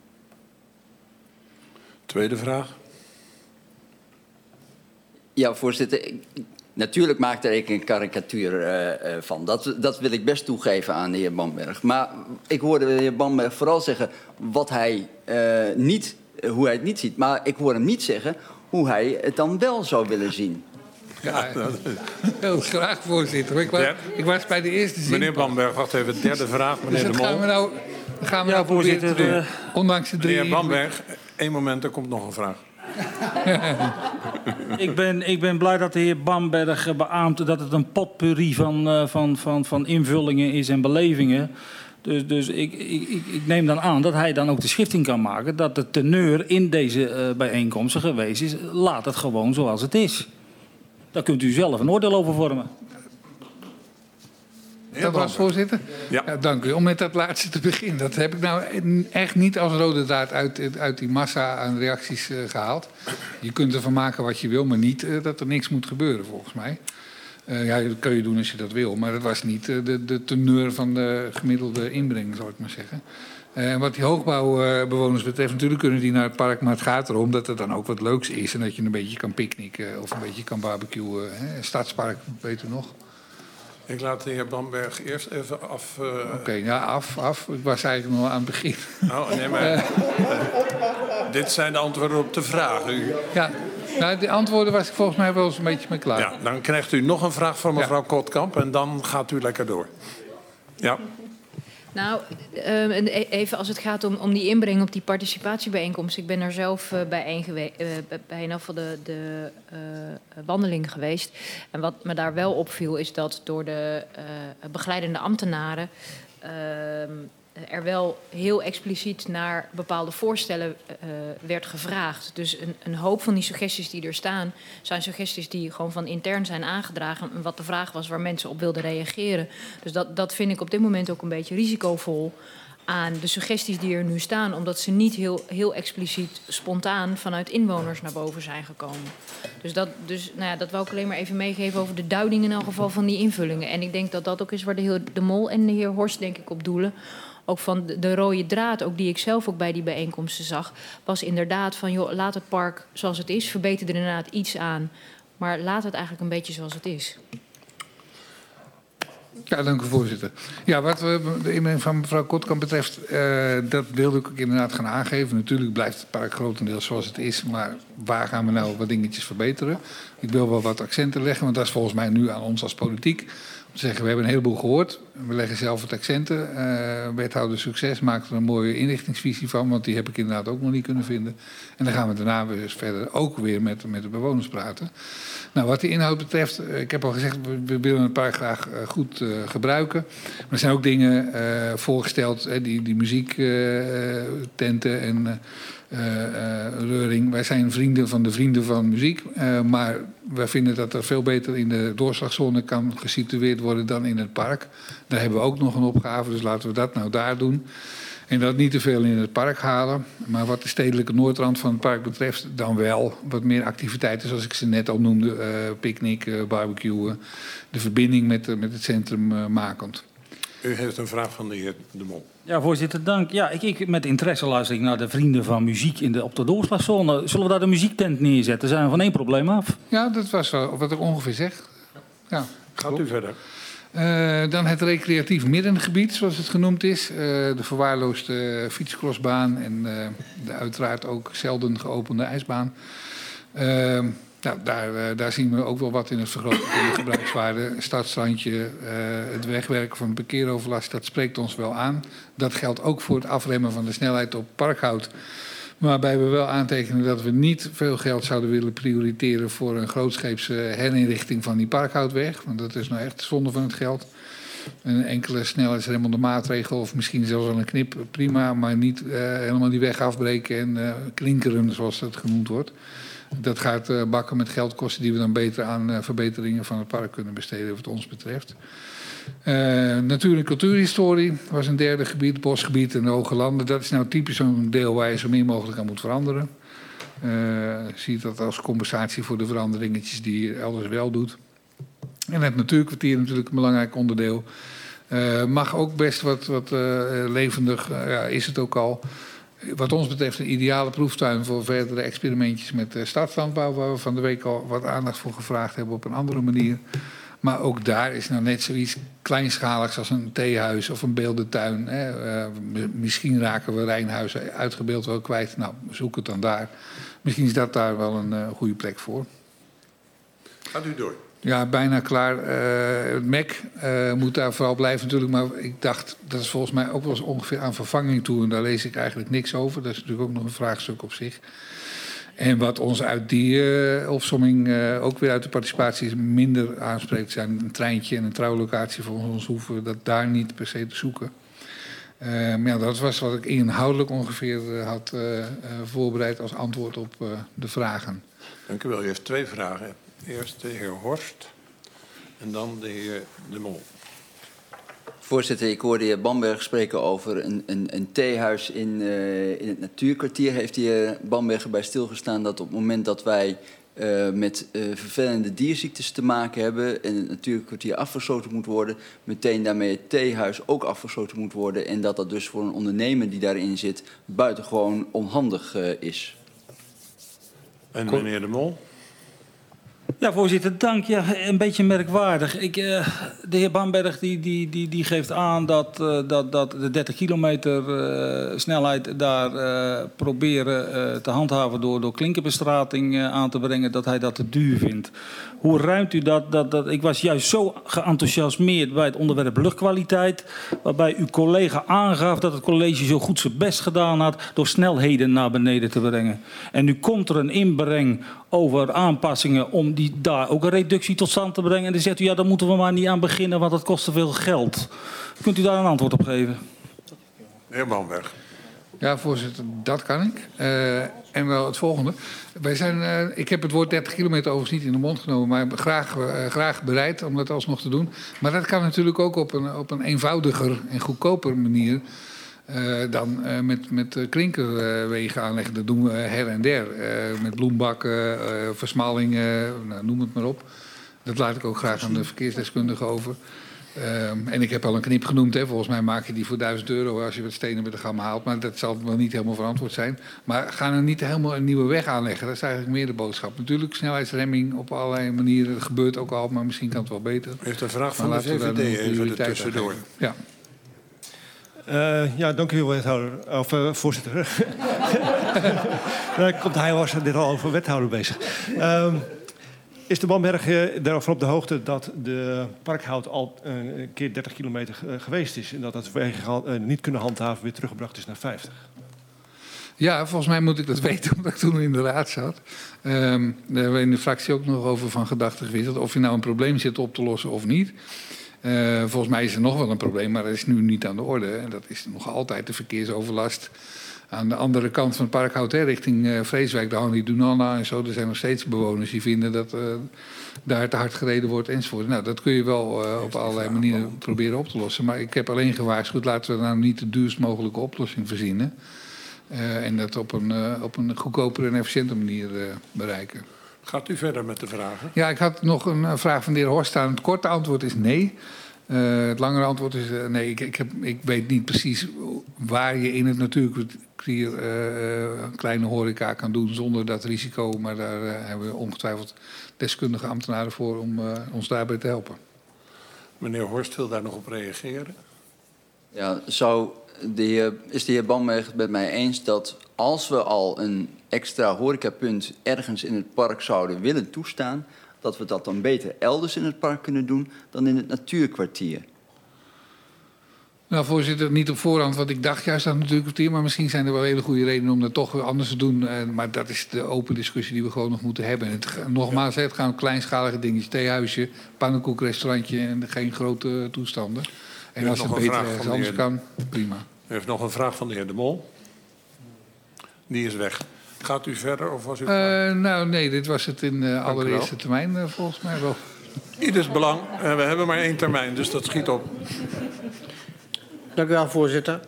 Tweede vraag. Ja, voorzitter. Natuurlijk maakte ik een karikatuur van. Dat wil ik best toegeven aan de heer Bamberg. Maar ik hoorde de heer Bamberg vooral zeggen wat hij, hoe hij het niet ziet. Maar ik hoor hem niet zeggen hoe hij het dan wel zou willen zien. Ja, heel graag, voorzitter. Ik was bij de eerste zin. Meneer Bamberg, wacht even. Derde vraag, meneer Dus De dat Mol. gaan we nou proberen te doen. Ondanks de 3... Meneer Bamberg, 1 moment, er komt nog een vraag. Ik ben blij dat de heer Bamberg beaamt dat het een potpourri van invullingen is en belevingen. Dus ik neem dan aan dat hij dan ook de schifting kan maken dat de teneur in deze bijeenkomsten geweest is. Laat het gewoon zoals het is. Daar kunt u zelf een oordeel over vormen. Dat was, voorzitter? Ja. Ja, dank u. Om met dat laatste te beginnen. Dat heb ik nou echt niet als rode draad uit die massa aan reacties gehaald. Je kunt ervan maken wat je wil, maar niet dat er niks moet gebeuren, volgens mij. Ja, dat kun je doen als je dat wil. Maar dat was niet de teneur van de gemiddelde inbreng, zou ik maar zeggen. En wat die hoogbouwbewoners betreft, natuurlijk kunnen die naar het park. Maar het gaat erom dat er dan ook wat leuks is. En dat je een beetje kan picknicken of een beetje kan barbecuen. Stadspark, weet u nog? Ik laat de heer Bamberg eerst even af... Oké, ja, af. Ik was eigenlijk nog aan het begin. Oh, nee, maar... dit zijn de antwoorden op de vragen. Ja, nou, de antwoorden was ik volgens mij wel eens een beetje mee klaar. Ja, dan krijgt u nog een vraag van mevrouw Kotkamp en dan gaat u lekker door. Ja. Nou, even als het gaat om die inbreng op die participatiebijeenkomst. Ik ben er zelf bij een van de wandeling geweest. En wat me daar wel opviel is dat door de begeleidende ambtenaren er wel heel expliciet naar bepaalde voorstellen werd gevraagd. Dus een hoop van die suggesties die er staan, zijn suggesties die gewoon van intern zijn aangedragen. En wat de vraag was waar mensen op wilden reageren. Dus dat vind ik op dit moment ook een beetje risicovol aan de suggesties die er nu staan. Omdat ze niet heel expliciet spontaan vanuit inwoners naar boven zijn gekomen. Dus dat wou ik alleen maar even meegeven over de duiding in elk geval van die invullingen. En ik denk dat dat ook is waar de heer De Mol en de heer Horst denk ik op doelen. Ook van de rode draad, ook die ik zelf ook bij die bijeenkomsten zag, was inderdaad van, joh, laat het park zoals het is. Verbeter er inderdaad iets aan. Maar laat het eigenlijk een beetje zoals het is. Ja, dank u, voorzitter. Ja, wat de inbreng van mevrouw Kotkamp betreft, dat wilde ik ook inderdaad gaan aangeven. Natuurlijk blijft het park grotendeels zoals het is, maar waar gaan we nou wat dingetjes verbeteren? Ik wil wel wat accenten leggen, want dat is volgens mij nu aan ons als politiek. Om te zeggen, we hebben een heleboel gehoord. We leggen zelf wat accenten. Wethouder Succes maakt er een mooie inrichtingsvisie van, want die heb ik inderdaad ook nog niet kunnen vinden. En dan gaan we daarna weer verder ook weer met de bewoners praten. Nou, wat die inhoud betreft, ik heb al gezegd, we willen het park graag goed gebruiken. Maar er zijn ook dingen voorgesteld, die muziektenten en reuring. Wij zijn vrienden van muziek, maar wij vinden dat er veel beter in de doorslagzone kan gesitueerd worden dan in het park. Daar hebben we ook nog een opgave, dus laten we dat nou daar doen. En dat niet te veel in het park halen. Maar wat de stedelijke noordrand van het park betreft, dan wel wat meer activiteiten, zoals ik ze net al noemde. Picknick, barbecuen, de verbinding met het centrum makend. U heeft een vraag van de heer De Mol. Ja, voorzitter, dank. Ja, ik met interesse luister ik naar de vrienden van muziek op de doorslagzone. Zullen we daar de muziektent neerzetten? Zijn we van één probleem af? Ja, dat was wel wat ik ongeveer zeg. Ja. Gaat u verder. Dan het recreatief middengebied, zoals het genoemd is. De verwaarloosde fietscrossbaan en de uiteraard ook zelden geopende ijsbaan. Nou, daar zien we ook wel wat in het vergroten van de gebruikswaarde. Stadsrandje, het wegwerken van de parkeeroverlast, dat spreekt ons wel aan. Dat geldt ook voor het afremmen van de snelheid op parkhout. Waarbij we wel aantekenen dat we niet veel geld zouden willen prioriteren voor een grootscheepse herinrichting van die parkhoutweg. Want dat is nou echt zonde van het geld. Een enkele snelheidsremmende maatregel of misschien zelfs wel een knip, prima. Maar niet helemaal die weg afbreken en klinkeren zoals dat genoemd wordt. Dat gaat bakken met geld kosten die we dan beter aan verbeteringen van het park kunnen besteden wat ons betreft. Natuur- en cultuurhistorie was een derde gebied, bosgebied en de Hoge Landen. Dat is nou typisch zo'n deel waar je zo min mogelijk aan moet veranderen. Ziet dat als compensatie voor de veranderingetjes die je elders wel doet. En het natuurkwartier natuurlijk een belangrijk onderdeel. Mag ook best wat levendig, is het ook al. Wat ons betreft een ideale proeftuin voor verdere experimentjes met stadslandbouw, waar we van de week al wat aandacht voor gevraagd hebben op een andere manier. Maar ook daar is nou net zoiets kleinschaligs als een theehuis of een beeldentuin. Misschien raken we Rijnhuizen uitgebeeld wel kwijt. Nou, zoek het dan daar. Misschien is dat daar wel een goede plek voor. Gaat u door. Ja, bijna klaar. Het MEC moet daar vooral blijven natuurlijk. Maar ik dacht, dat is volgens mij ook wel eens ongeveer aan vervanging toe. En daar lees ik eigenlijk niks over. Dat is natuurlijk ook nog een vraagstuk op zich. En wat ons uit die opsomming ook weer uit de participatie minder aanspreekt, zijn een treintje en een trouwlocatie voor ons. Hoeven we dat daar niet per se te zoeken. Maar ja, dat was wat ik inhoudelijk ongeveer had voorbereid als antwoord op de vragen. Dank u wel. U heeft 2 vragen. Eerst de heer Horst en dan de heer De Mol. Voorzitter, ik hoorde de heer Bamberg spreken over een theehuis in het natuurkwartier. Heeft de heer Bamberg erbij stilgestaan dat op het moment dat wij met vervelende dierziektes te maken hebben en het natuurkwartier afgesloten moet worden, meteen daarmee het theehuis ook afgesloten moet worden en dat dat dus voor een ondernemer die daarin zit buitengewoon onhandig is? En meneer De Mol? Ja, voorzitter, dank. Ja, een beetje merkwaardig. De heer Bamberg die geeft aan dat de 30 kilometer snelheid daar proberen te handhaven door klinkerbestrating aan te brengen, dat hij dat te duur vindt. Hoe ruimt u dat? Ik was juist zo geenthousiasmeerd bij het onderwerp luchtkwaliteit, waarbij uw collega aangaf dat het college zo goed zijn best gedaan had door snelheden naar beneden te brengen. En nu komt er een inbreng over aanpassingen om daar ook een reductie tot stand te brengen. En dan zegt u, ja, daar moeten we maar niet aan beginnen, want dat kost te veel geld. Kunt u daar een antwoord op geven? De heer Bamberg. Ja, voorzitter, dat kan ik. En wel het volgende. Ik heb het woord 30 kilometer overigens niet in de mond genomen, maar graag bereid om dat alsnog te doen. Maar dat kan natuurlijk ook op een eenvoudiger en goedkoper manier dan met klinkerwegen aanleggen. Dat doen we her en der. Met bloembakken, versmallingen, noem het maar op. Dat laat ik ook graag aan de verkeersdeskundigen over. En ik heb al een knip genoemd. Hè. Volgens mij maak je die voor €1000 als je wat stenen met de gam haalt. Maar dat zal wel niet helemaal verantwoord zijn. Maar ga er niet helemaal een nieuwe weg aanleggen. Dat is eigenlijk meer de boodschap. Natuurlijk snelheidsremming op allerlei manieren. Dat gebeurt ook al, maar misschien kan het wel beter. U heeft een vraag van de VVD even ertussendoor. Ja. Ja, dank u wel, wethouder. Of voorzitter. Hij was dit al over wethouder bezig. Is de Bamberg daarvan op de hoogte dat de parkhout al een keer 30 kilometer geweest is en dat het vanwege niet kunnen handhaven weer teruggebracht is naar 50? Ja, volgens mij moet ik dat weten, omdat ik toen in de raad zat. Daar hebben we in de fractie ook nog over van gedachten gewisseld. Of je nou een probleem zit op te lossen of niet. Volgens mij is er nog wel een probleem, maar dat is nu niet aan de orde. En dat is nog altijd de verkeersoverlast. Aan de andere kant van het parkhout, richting Vreeswijk, de Hannie Dunanna en zo. Er zijn nog steeds bewoners die vinden dat daar te hard gereden wordt enzovoort. Nou, dat kun je wel op allerlei manieren proberen op te lossen. Maar ik heb alleen gewaarschuwd, laten we nou niet de duurst mogelijke oplossing verzinnen. En dat op een goedkopere en efficiënte manier bereiken. Gaat u verder met de vragen? Ja, ik had nog een vraag van de heer Horst staan. Het korte antwoord is nee. Het langere antwoord is nee. Ik weet niet precies waar je in het natuurkwartier kleine horeca kan doen zonder dat risico. Maar daar hebben we ongetwijfeld deskundige ambtenaren voor om ons daarbij te helpen. Meneer Horst wil daar nog op reageren. Ja, is de heer Bamberg het met mij eens dat als we al een extra horecapunt ergens in het park zouden willen toestaan, dat we dat dan beter elders in het park kunnen doen dan in het natuurkwartier? Nou, voorzitter, niet op voorhand, want ik dacht juist aan het natuurkwartier, maar misschien zijn er wel hele goede redenen om dat toch weer anders te doen. Maar dat is de open discussie die we gewoon nog moeten hebben. Nogmaals, het gaan om kleinschalige dingetjes, theehuisje, pannenkoekrestaurantje en geen grote toestanden. En als het beter ergens anders kan, prima. U heeft nog een vraag van de heer De Mol. Die is weg. Gaat u verder of was u... Nou, nee, dit was het in de allereerste termijn volgens mij wel. Ieders belang. We hebben maar 1 termijn, dus dat schiet op. Dank u wel, voorzitter.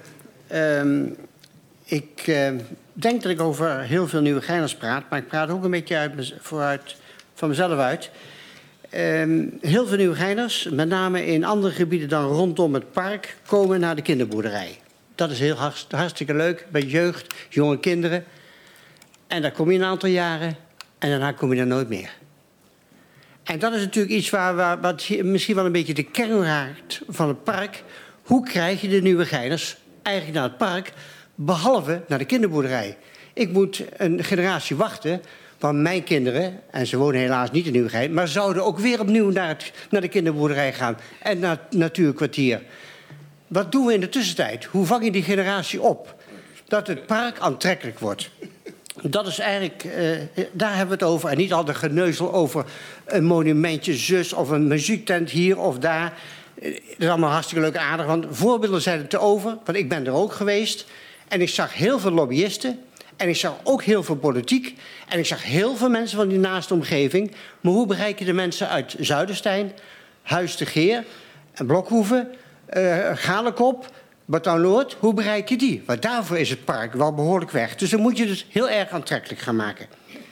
Ik denk dat ik over heel veel Nieuwegeiners praat, maar ik praat ook een beetje van mezelf uit. Heel veel Nieuwegeiners, met name in andere gebieden dan rondom het park, komen naar de kinderboerderij. Dat is hartstikke leuk, bij jeugd, jonge kinderen. En daar kom je een aantal jaren en daarna kom je er nooit meer. En dat is natuurlijk iets wat misschien wel een beetje de kern raakt van het park. Hoe krijg je de Nieuwegeiners eigenlijk naar het park, behalve naar de kinderboerderij? Ik moet een generatie wachten, want mijn kinderen, en ze wonen helaas niet in Nieuwegein, maar zouden ook weer opnieuw naar de kinderboerderij gaan en naar het natuurkwartier. Wat doen we in de tussentijd? Hoe vang je die generatie op? Dat het park aantrekkelijk wordt. Dat is eigenlijk, daar hebben we het over. En niet al de geneuzel over een monumentje zus of een muziektent hier of daar. Dat is allemaal hartstikke leuk en aardig. Want voorbeelden zijn er te over. Want ik ben er ook geweest. En ik zag heel veel lobbyisten. En ik zag ook heel veel politiek. En ik zag heel veel mensen van die naaste omgeving. Maar hoe bereik je de mensen uit Zuiderstein, Huis de Geer, Blokhoeven, Galekop, Bataal-Noord? Hoe bereik je die? Want daarvoor is het park wel behoorlijk weg. Dus dan moet je het heel erg aantrekkelijk gaan maken.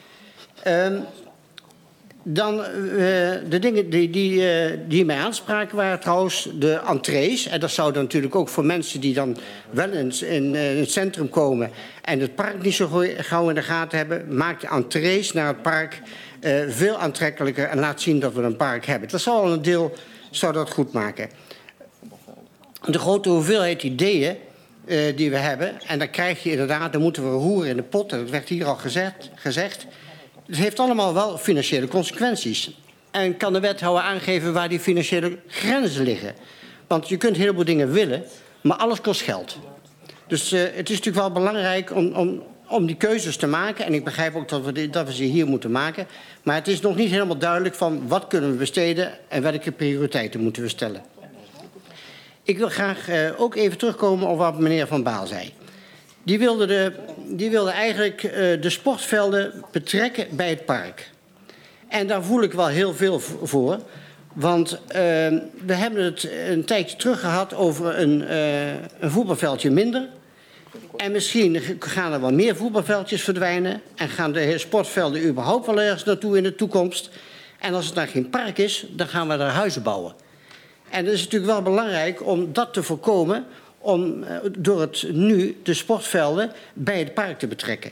Dan de dingen die mij aanspraken waren trouwens de entrees. En dat zou dan natuurlijk ook voor mensen die dan wel in het centrum komen en het park niet zo gauw in de gaten hebben, maakt de entrees naar het park veel aantrekkelijker en laat zien dat we een park hebben. Dat zal een deel zou dat goed maken. De grote hoeveelheid ideeën die we hebben, en dan krijg je inderdaad, dan moeten we roeren in de pot, en dat werd hier al gezegd. Het heeft allemaal wel financiële consequenties. En kan de wethouder aangeven waar die financiële grenzen liggen? Want je kunt een heleboel dingen willen, maar alles kost geld. Dus het is natuurlijk wel belangrijk om die keuzes te maken. En ik begrijp ook dat we ze hier moeten maken. Maar het is nog niet helemaal duidelijk van wat kunnen we besteden en welke prioriteiten moeten we stellen. Ik wil graag ook even terugkomen op wat meneer Van Baal zei. Die wilde eigenlijk de sportvelden betrekken bij het park. En daar voel ik wel heel veel voor. Want we hebben het een tijdje terug gehad over een voetbalveldje minder. En misschien gaan er wel meer voetbalveldjes verdwijnen. En gaan de sportvelden überhaupt wel ergens naartoe in de toekomst. En als het dan geen park is, dan gaan we er huizen bouwen. En het is natuurlijk wel belangrijk om dat te voorkomen, om door het nu de sportvelden bij het park te betrekken.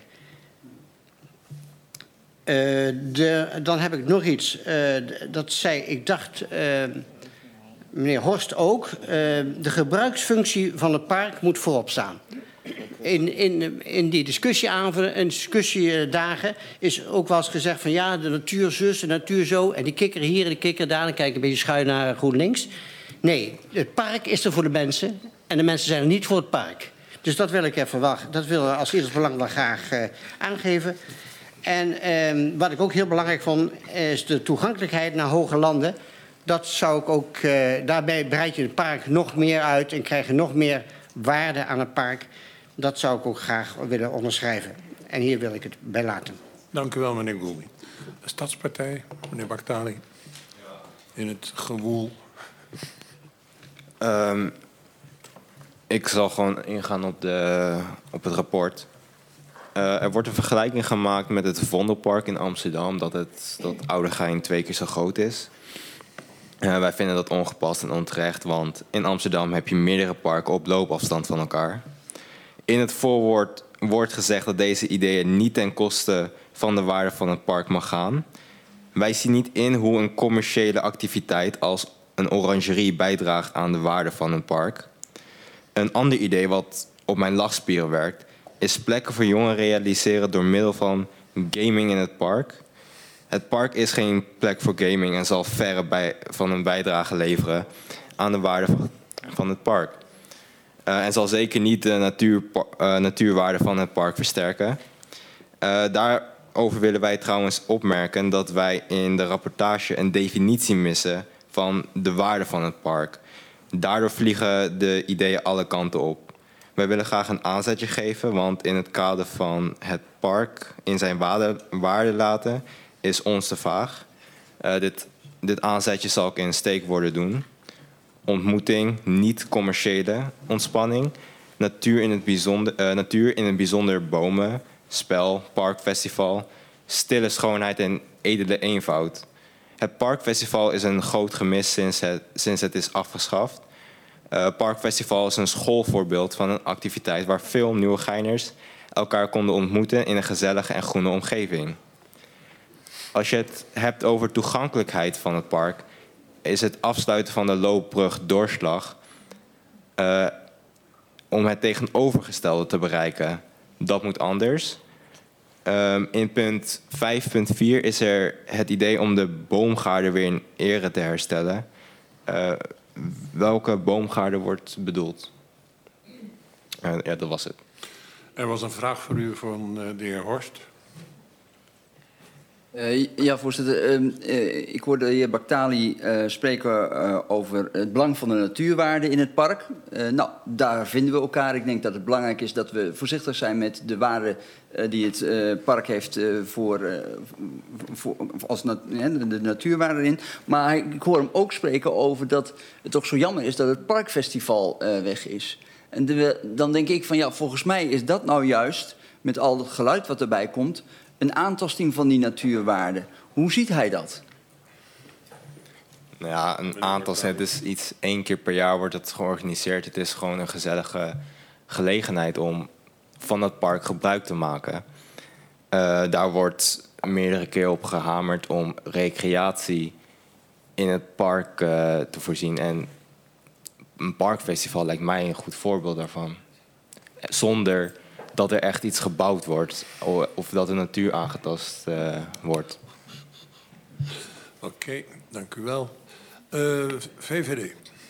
Dan heb ik nog iets. Dat zei, ik dacht, meneer Horst ook. De gebruiksfunctie van het park moet voorop staan. In die discussiedagen is ook wel eens gezegd van ja, de natuur zus, de natuur zo. En die kikker hier en die kikker daar. Dan kijk ik een beetje schuin naar GroenLinks. Nee, het park is er voor de mensen. En de mensen zijn er niet voor het park. Dus dat wil ik even dat wil als eerste belang wel graag aangeven. En wat ik ook heel belangrijk vond, is de toegankelijkheid naar hoge landen. Dat zou ik ook, daarbij breid je het park nog meer uit en krijg je nog meer waarde aan het park. Dat zou ik ook graag willen onderschrijven. En hier wil ik het bij laten. Dank u wel, meneer Goulby. De Stadspartij, meneer Baktali. In het gewoel. Ik zal gewoon ingaan op het rapport. Er wordt een vergelijking gemaakt met het Vondelpark in Amsterdam, dat Oudegein 2 keer zo groot is. Wij vinden dat ongepast en onterecht, want in Amsterdam heb je meerdere parken op loopafstand van elkaar. In het voorwoord wordt gezegd dat deze ideeën niet ten koste van de waarde van het park mag gaan. Wij zien niet in hoe een commerciële activiteit als een orangerie bijdraagt aan de waarde van een park. Een ander idee wat op mijn lachspieren werkt, is plekken voor jongeren realiseren door middel van gaming in het park. Het park is geen plek voor gaming en zal verre van een bijdrage leveren aan de waarde van het park. En zal zeker niet de natuurwaarde van het park versterken. Daarover willen wij trouwens opmerken dat wij in de rapportage een definitie missen van de waarde van het park. Daardoor vliegen de ideeën alle kanten op. Wij willen graag een aanzetje geven, want in het kader van het park in zijn waarde laten is ons te vaag. Dit aanzetje zal ik in steekwoorden doen. Ontmoeting, niet commerciële ontspanning. Natuur in het bijzonder bomen, spel, parkfestival. Stille schoonheid en edele eenvoud. Het parkfestival is een groot gemis sinds het is afgeschaft. Parkfestival is een schoolvoorbeeld van een activiteit waar veel Nieuwegeiners elkaar konden ontmoeten in een gezellige en groene omgeving. Als je het hebt over toegankelijkheid van het park, is het afsluiten van de loopbrug Doorslag om het tegenovergestelde te bereiken. Dat moet anders. In punt 5.4 is er het idee om de boomgaarden weer in ere te herstellen. Welke boomgaarden wordt bedoeld? Ja, dat was het. Er was een vraag voor u van de heer Horst. Ja, voorzitter. Ik hoorde de heer Baktali spreken over het belang van de natuurwaarden in het park. Nou, daar vinden we elkaar. Ik denk dat het belangrijk is dat we voorzichtig zijn met de waarden die het park heeft als de natuurwaarden erin. Maar ik hoor hem ook spreken over dat het toch zo jammer is dat het parkfestival weg is. En dan denk ik van ja, volgens mij is dat nou juist, met al het geluid wat erbij komt, een aantasting van die natuurwaarden. Hoe ziet hij dat? Nou ja, een aantasting. Het is iets 1 keer per jaar wordt het georganiseerd. Het is gewoon een gezellige gelegenheid om van het park gebruik te maken. Daar wordt meerdere keer op gehamerd om recreatie in het park te voorzien. En een parkfestival lijkt mij een goed voorbeeld daarvan. Zonder dat er echt iets gebouwd wordt of dat de natuur aangetast wordt. Oké, dank u wel. VVD.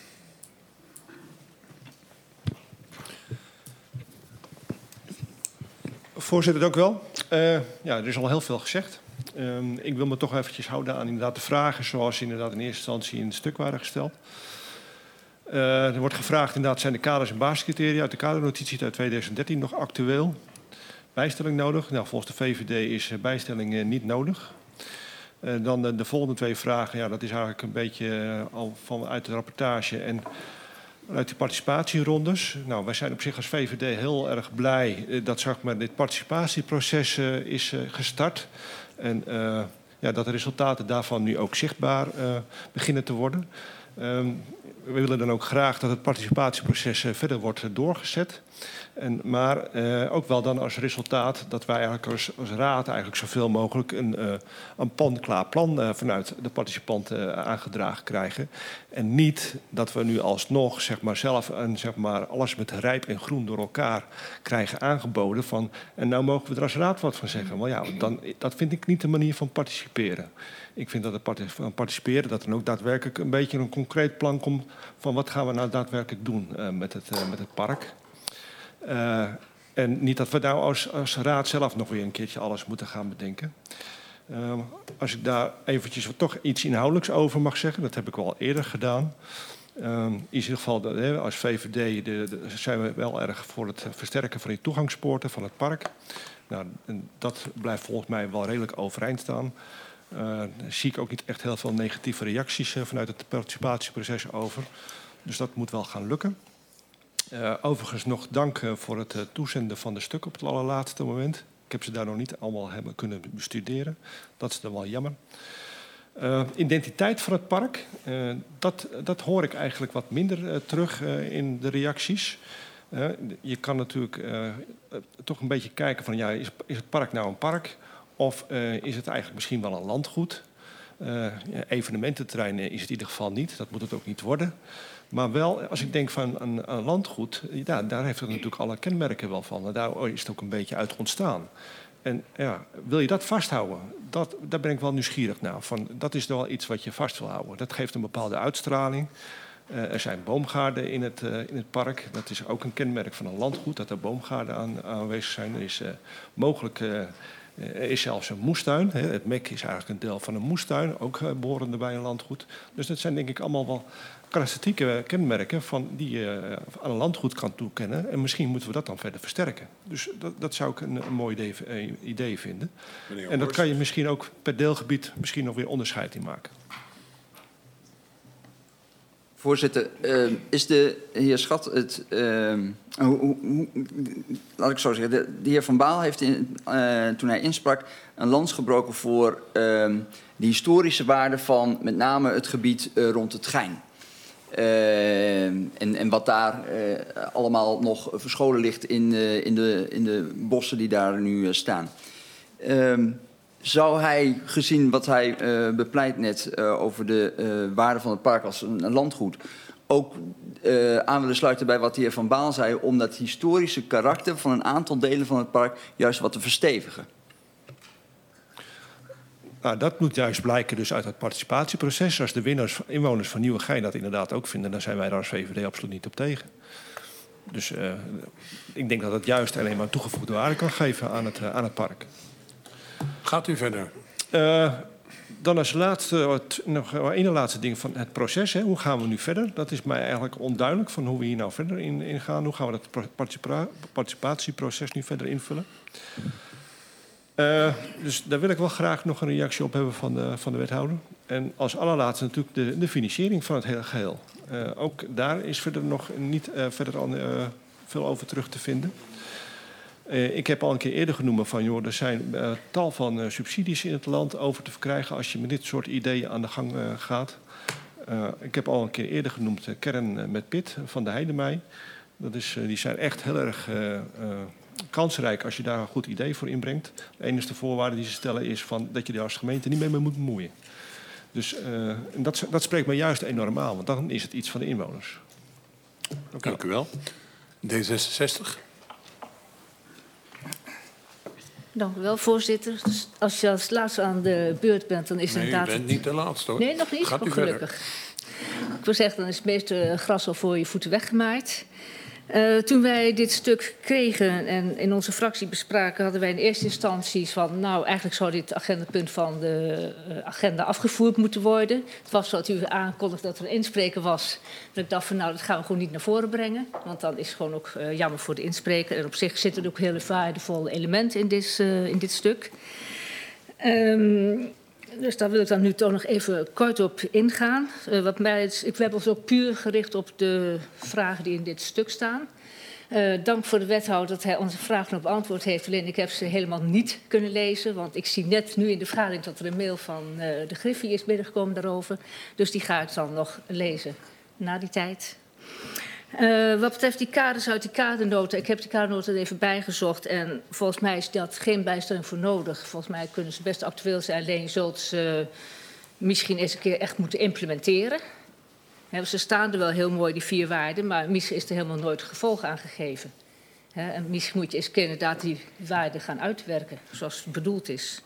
Voorzitter, dank u wel. Ja, er is al heel veel gezegd. Ik wil me toch eventjes houden aan inderdaad de vragen zoals inderdaad in eerste instantie in het stuk waren gesteld. Er wordt gevraagd inderdaad, zijn de kaders en basiscriteria uit de kadernotitie uit 2013 nog actueel? Bijstelling nodig? Nou, volgens de VVD is bijstelling niet nodig. Dan de volgende 2 vragen, ja, dat is eigenlijk een beetje al vanuit de rapportage en uit de participatierondes. Nou, wij zijn op zich als VVD heel erg blij dat zeg maar, dit participatieproces is gestart. En ja, dat de resultaten daarvan nu ook zichtbaar beginnen te worden. We willen dan ook graag dat het participatieproces verder wordt doorgezet. Maar ook wel dan als resultaat dat wij eigenlijk als raad eigenlijk zoveel mogelijk een klaar plan vanuit de participanten aangedragen krijgen. En niet dat we nu alsnog zeg maar, zelf alles met rijp en groen door elkaar krijgen aangeboden. En nou mogen we er als raad wat van zeggen. Maar ja, dat vind ik niet de manier van participeren. Ik vind dat het participeren, dat er ook daadwerkelijk een beetje een concreet plan komt van wat gaan we nou daadwerkelijk doen met het park. En niet dat we nou als raad zelf nog weer een keertje alles moeten gaan bedenken. Als ik daar eventjes toch iets inhoudelijks over mag zeggen, dat heb ik al eerder gedaan. In ieder geval, als VVD zijn we wel erg voor het versterken van die toegangspoorten van het park. Nou, dat blijft volgens mij wel redelijk overeind staan. Daar zie ik ook niet echt heel veel negatieve reacties vanuit het participatieproces over. Dus dat moet wel gaan lukken. Overigens nog dank voor het toezenden van de stukken op het allerlaatste moment. Ik heb ze daar nog niet allemaal hebben kunnen bestuderen. Dat is dan wel jammer. Identiteit van het park, dat hoor ik eigenlijk wat minder terug in de reacties. Je kan natuurlijk toch een beetje kijken van ja, is het park nou een park? Of is het eigenlijk misschien wel een landgoed? Evenemententerrein is het in ieder geval niet. Dat moet het ook niet worden. Maar wel, als ik denk van een landgoed, ja, daar heeft het natuurlijk alle kenmerken wel van. En daar is het ook een beetje uit ontstaan. En ja, wil je dat vasthouden? Daar ben ik wel nieuwsgierig naar. Dat is wel iets wat je vast wil houden. Dat geeft een bepaalde uitstraling. Er zijn boomgaarden in het park. Dat is ook een kenmerk van een landgoed, dat er boomgaarden aanwezig zijn. Er is mogelijk Er is zelfs een moestuin. Hè. Het MEC is eigenlijk een deel van een moestuin, ook behorende bij een landgoed. Dus dat zijn denk ik allemaal wel karakteristieke kenmerken die je aan een landgoed kan toekennen. En misschien moeten we dat dan verder versterken. Dus dat zou ik een mooi idee vinden. En dat kan je misschien ook per deelgebied misschien nog weer onderscheid in maken. Voorzitter, is de heer Schat laat ik zo zeggen, de heer Van Baal heeft toen hij insprak een lans gebroken voor de historische waarde van met name het gebied rond het Gein. En wat daar allemaal nog verscholen ligt in de bossen die daar nu staan. Zou hij, gezien wat hij bepleit net over de waarde van het park als een landgoed, ook aan willen sluiten bij wat de heer Van Baal zei, om dat historische karakter van een aantal delen van het park juist wat te verstevigen? Nou, dat moet juist blijken dus uit het participatieproces. Als de inwoners van Nieuwegein dat inderdaad ook vinden, dan zijn wij daar als VVD absoluut niet op tegen. Dus ik denk dat het juist alleen maar toegevoegde waarde kan geven aan het park. Gaat u verder? Dan als laatste, nog één laatste ding van het proces. Hè. Hoe gaan we nu verder? Dat is mij eigenlijk onduidelijk van hoe we hier nou verder in gaan. Hoe gaan we dat participatieproces nu verder invullen? Dus daar wil ik wel graag nog een reactie op hebben van de wethouder. En als allerlaatste natuurlijk de financiering van het hele geheel. Ook daar is verder nog niet veel over terug te vinden. Ik heb al een keer eerder genoemd van, joh, er zijn tal van subsidies in het land over te verkrijgen als je met dit soort ideeën aan de gang gaat. Ik heb al een keer eerder genoemd Kern met Pit van de Heidemij. Die zijn echt heel erg kansrijk als je daar een goed idee voor inbrengt. De enige voorwaarde die ze stellen is dat je daar als gemeente niet mee moet bemoeien. Dus dat spreekt me juist enorm aan, want dan is het iets van de inwoners. Dank u wel. D66. Dank u wel, voorzitter. Dus als je als laatste aan de beurt bent, dan is het inderdaad... Nee, u bent niet de laatste, hoor. Nee, nog niet? Gaat u gelukkig. Verder. Ik wil zeggen, dan is het meeste gras al voor je voeten weggemaaid. Toen wij dit stuk kregen en in onze fractie bespraken, hadden wij in eerste instantie van, nou, eigenlijk zou dit agendapunt van de agenda afgevoerd moeten worden. Het was zo dat u aankondigde dat er een inspreker was. Dat ik dacht van, nou, dat gaan we gewoon niet naar voren brengen. Want dan is het gewoon ook jammer voor de inspreker. En op zich zitten er ook hele waardevolle elementen in dit stuk. Dus daar wil ik dan nu toch nog even kort op ingaan. We hebben ons ook puur gericht op de vragen die in dit stuk staan. Dank voor de wethouder dat hij onze vragen op beantwoord heeft. Alleen ik heb ze helemaal niet kunnen lezen. Want ik zie net nu in de vergadering dat er een mail van de Griffie is binnengekomen daarover. Dus die ga ik dan nog lezen na die tijd. Wat betreft die kaders uit die kadernota, ik heb die kadernota er even bijgezocht en volgens mij is dat geen bijstelling voor nodig. Volgens mij kunnen ze best actueel zijn, alleen je zult ze misschien eens een keer echt moeten implementeren. Ze staan er wel heel mooi, die 4 waarden, maar misschien is er helemaal nooit gevolg aan gegeven. En misschien moet je eens inderdaad die waarden gaan uitwerken, zoals het bedoeld is.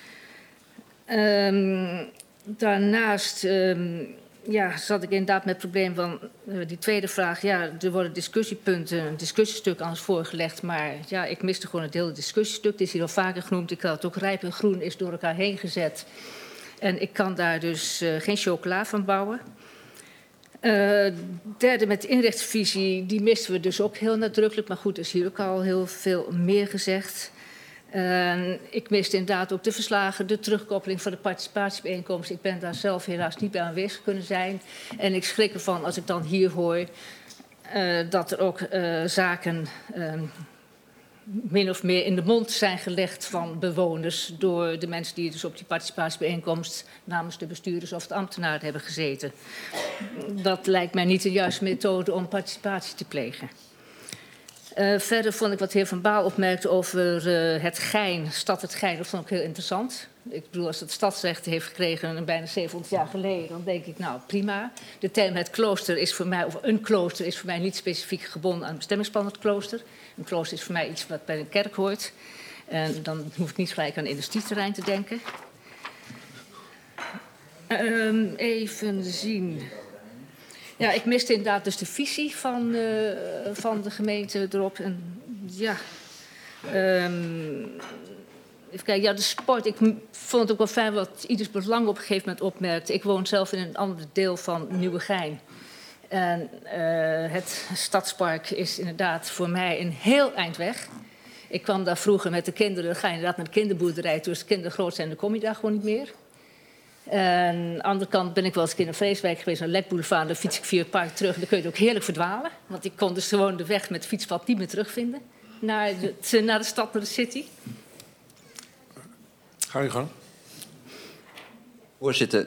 Daarnaast... zat ik inderdaad met het probleem van die tweede vraag. Ja, er worden discussiepunten, een discussiestuk aan ons voorgelegd. Maar ja, ik miste gewoon het hele discussiestuk. Het is hier al vaker genoemd. Ik had het ook rijp en groen is door elkaar heen gezet. En ik kan daar dus geen chocola van bouwen. Derde, met de inrichtsvisie, die misten we dus ook heel nadrukkelijk. Maar goed, er is hier ook al heel veel meer gezegd. Ik miste inderdaad ook de verslagen, de terugkoppeling van de participatiebijeenkomst. Ik ben daar zelf helaas niet bij aanwezig kunnen zijn. En ik schrik ervan als ik dan hier hoor dat er ook zaken min of meer in de mond zijn gelegd van bewoners door de mensen die dus op die participatiebijeenkomst namens de bestuurders of de ambtenaren hebben gezeten. Dat lijkt mij niet de juiste methode om participatie te plegen. Verder vond ik wat de heer Van Baal opmerkte over het Gein, stad het Gein, dat vond ik heel interessant. Ik bedoel, als het stadsrecht heeft gekregen bijna 700 jaar geleden, dan denk ik, nou prima. De term het klooster is voor mij, of een klooster is voor mij niet specifiek gebonden aan het bestemmingsplan het klooster. Een klooster is voor mij iets wat bij een kerk hoort. En dan hoef ik niet gelijk aan een industrieterrein te denken. Even zien. Ja, ik miste inderdaad dus de visie van de gemeente erop. En ja, Even kijken, ja, de sport. Ik vond het ook wel fijn wat Ieders Belang op een gegeven moment opmerkte. Ik woon zelf in een ander deel van Nieuwegein. En het stadspark is inderdaad voor mij een heel eind weg. Ik kwam daar vroeger met de kinderen. Dan ga je inderdaad naar de kinderboerderij. Toen de kinderen groot zijn, dan kom je daar gewoon niet meer. En aan de andere kant ben ik wel eens in een Vreeswijk geweest, naar Lek Boulevard. Dan fiets ik via het park terug. Dan kun je het ook heerlijk verdwalen. Want ik kon dus gewoon de weg met het fietspad niet meer terugvinden. Naar de stad, naar de city. Ga je gang. Voorzitter,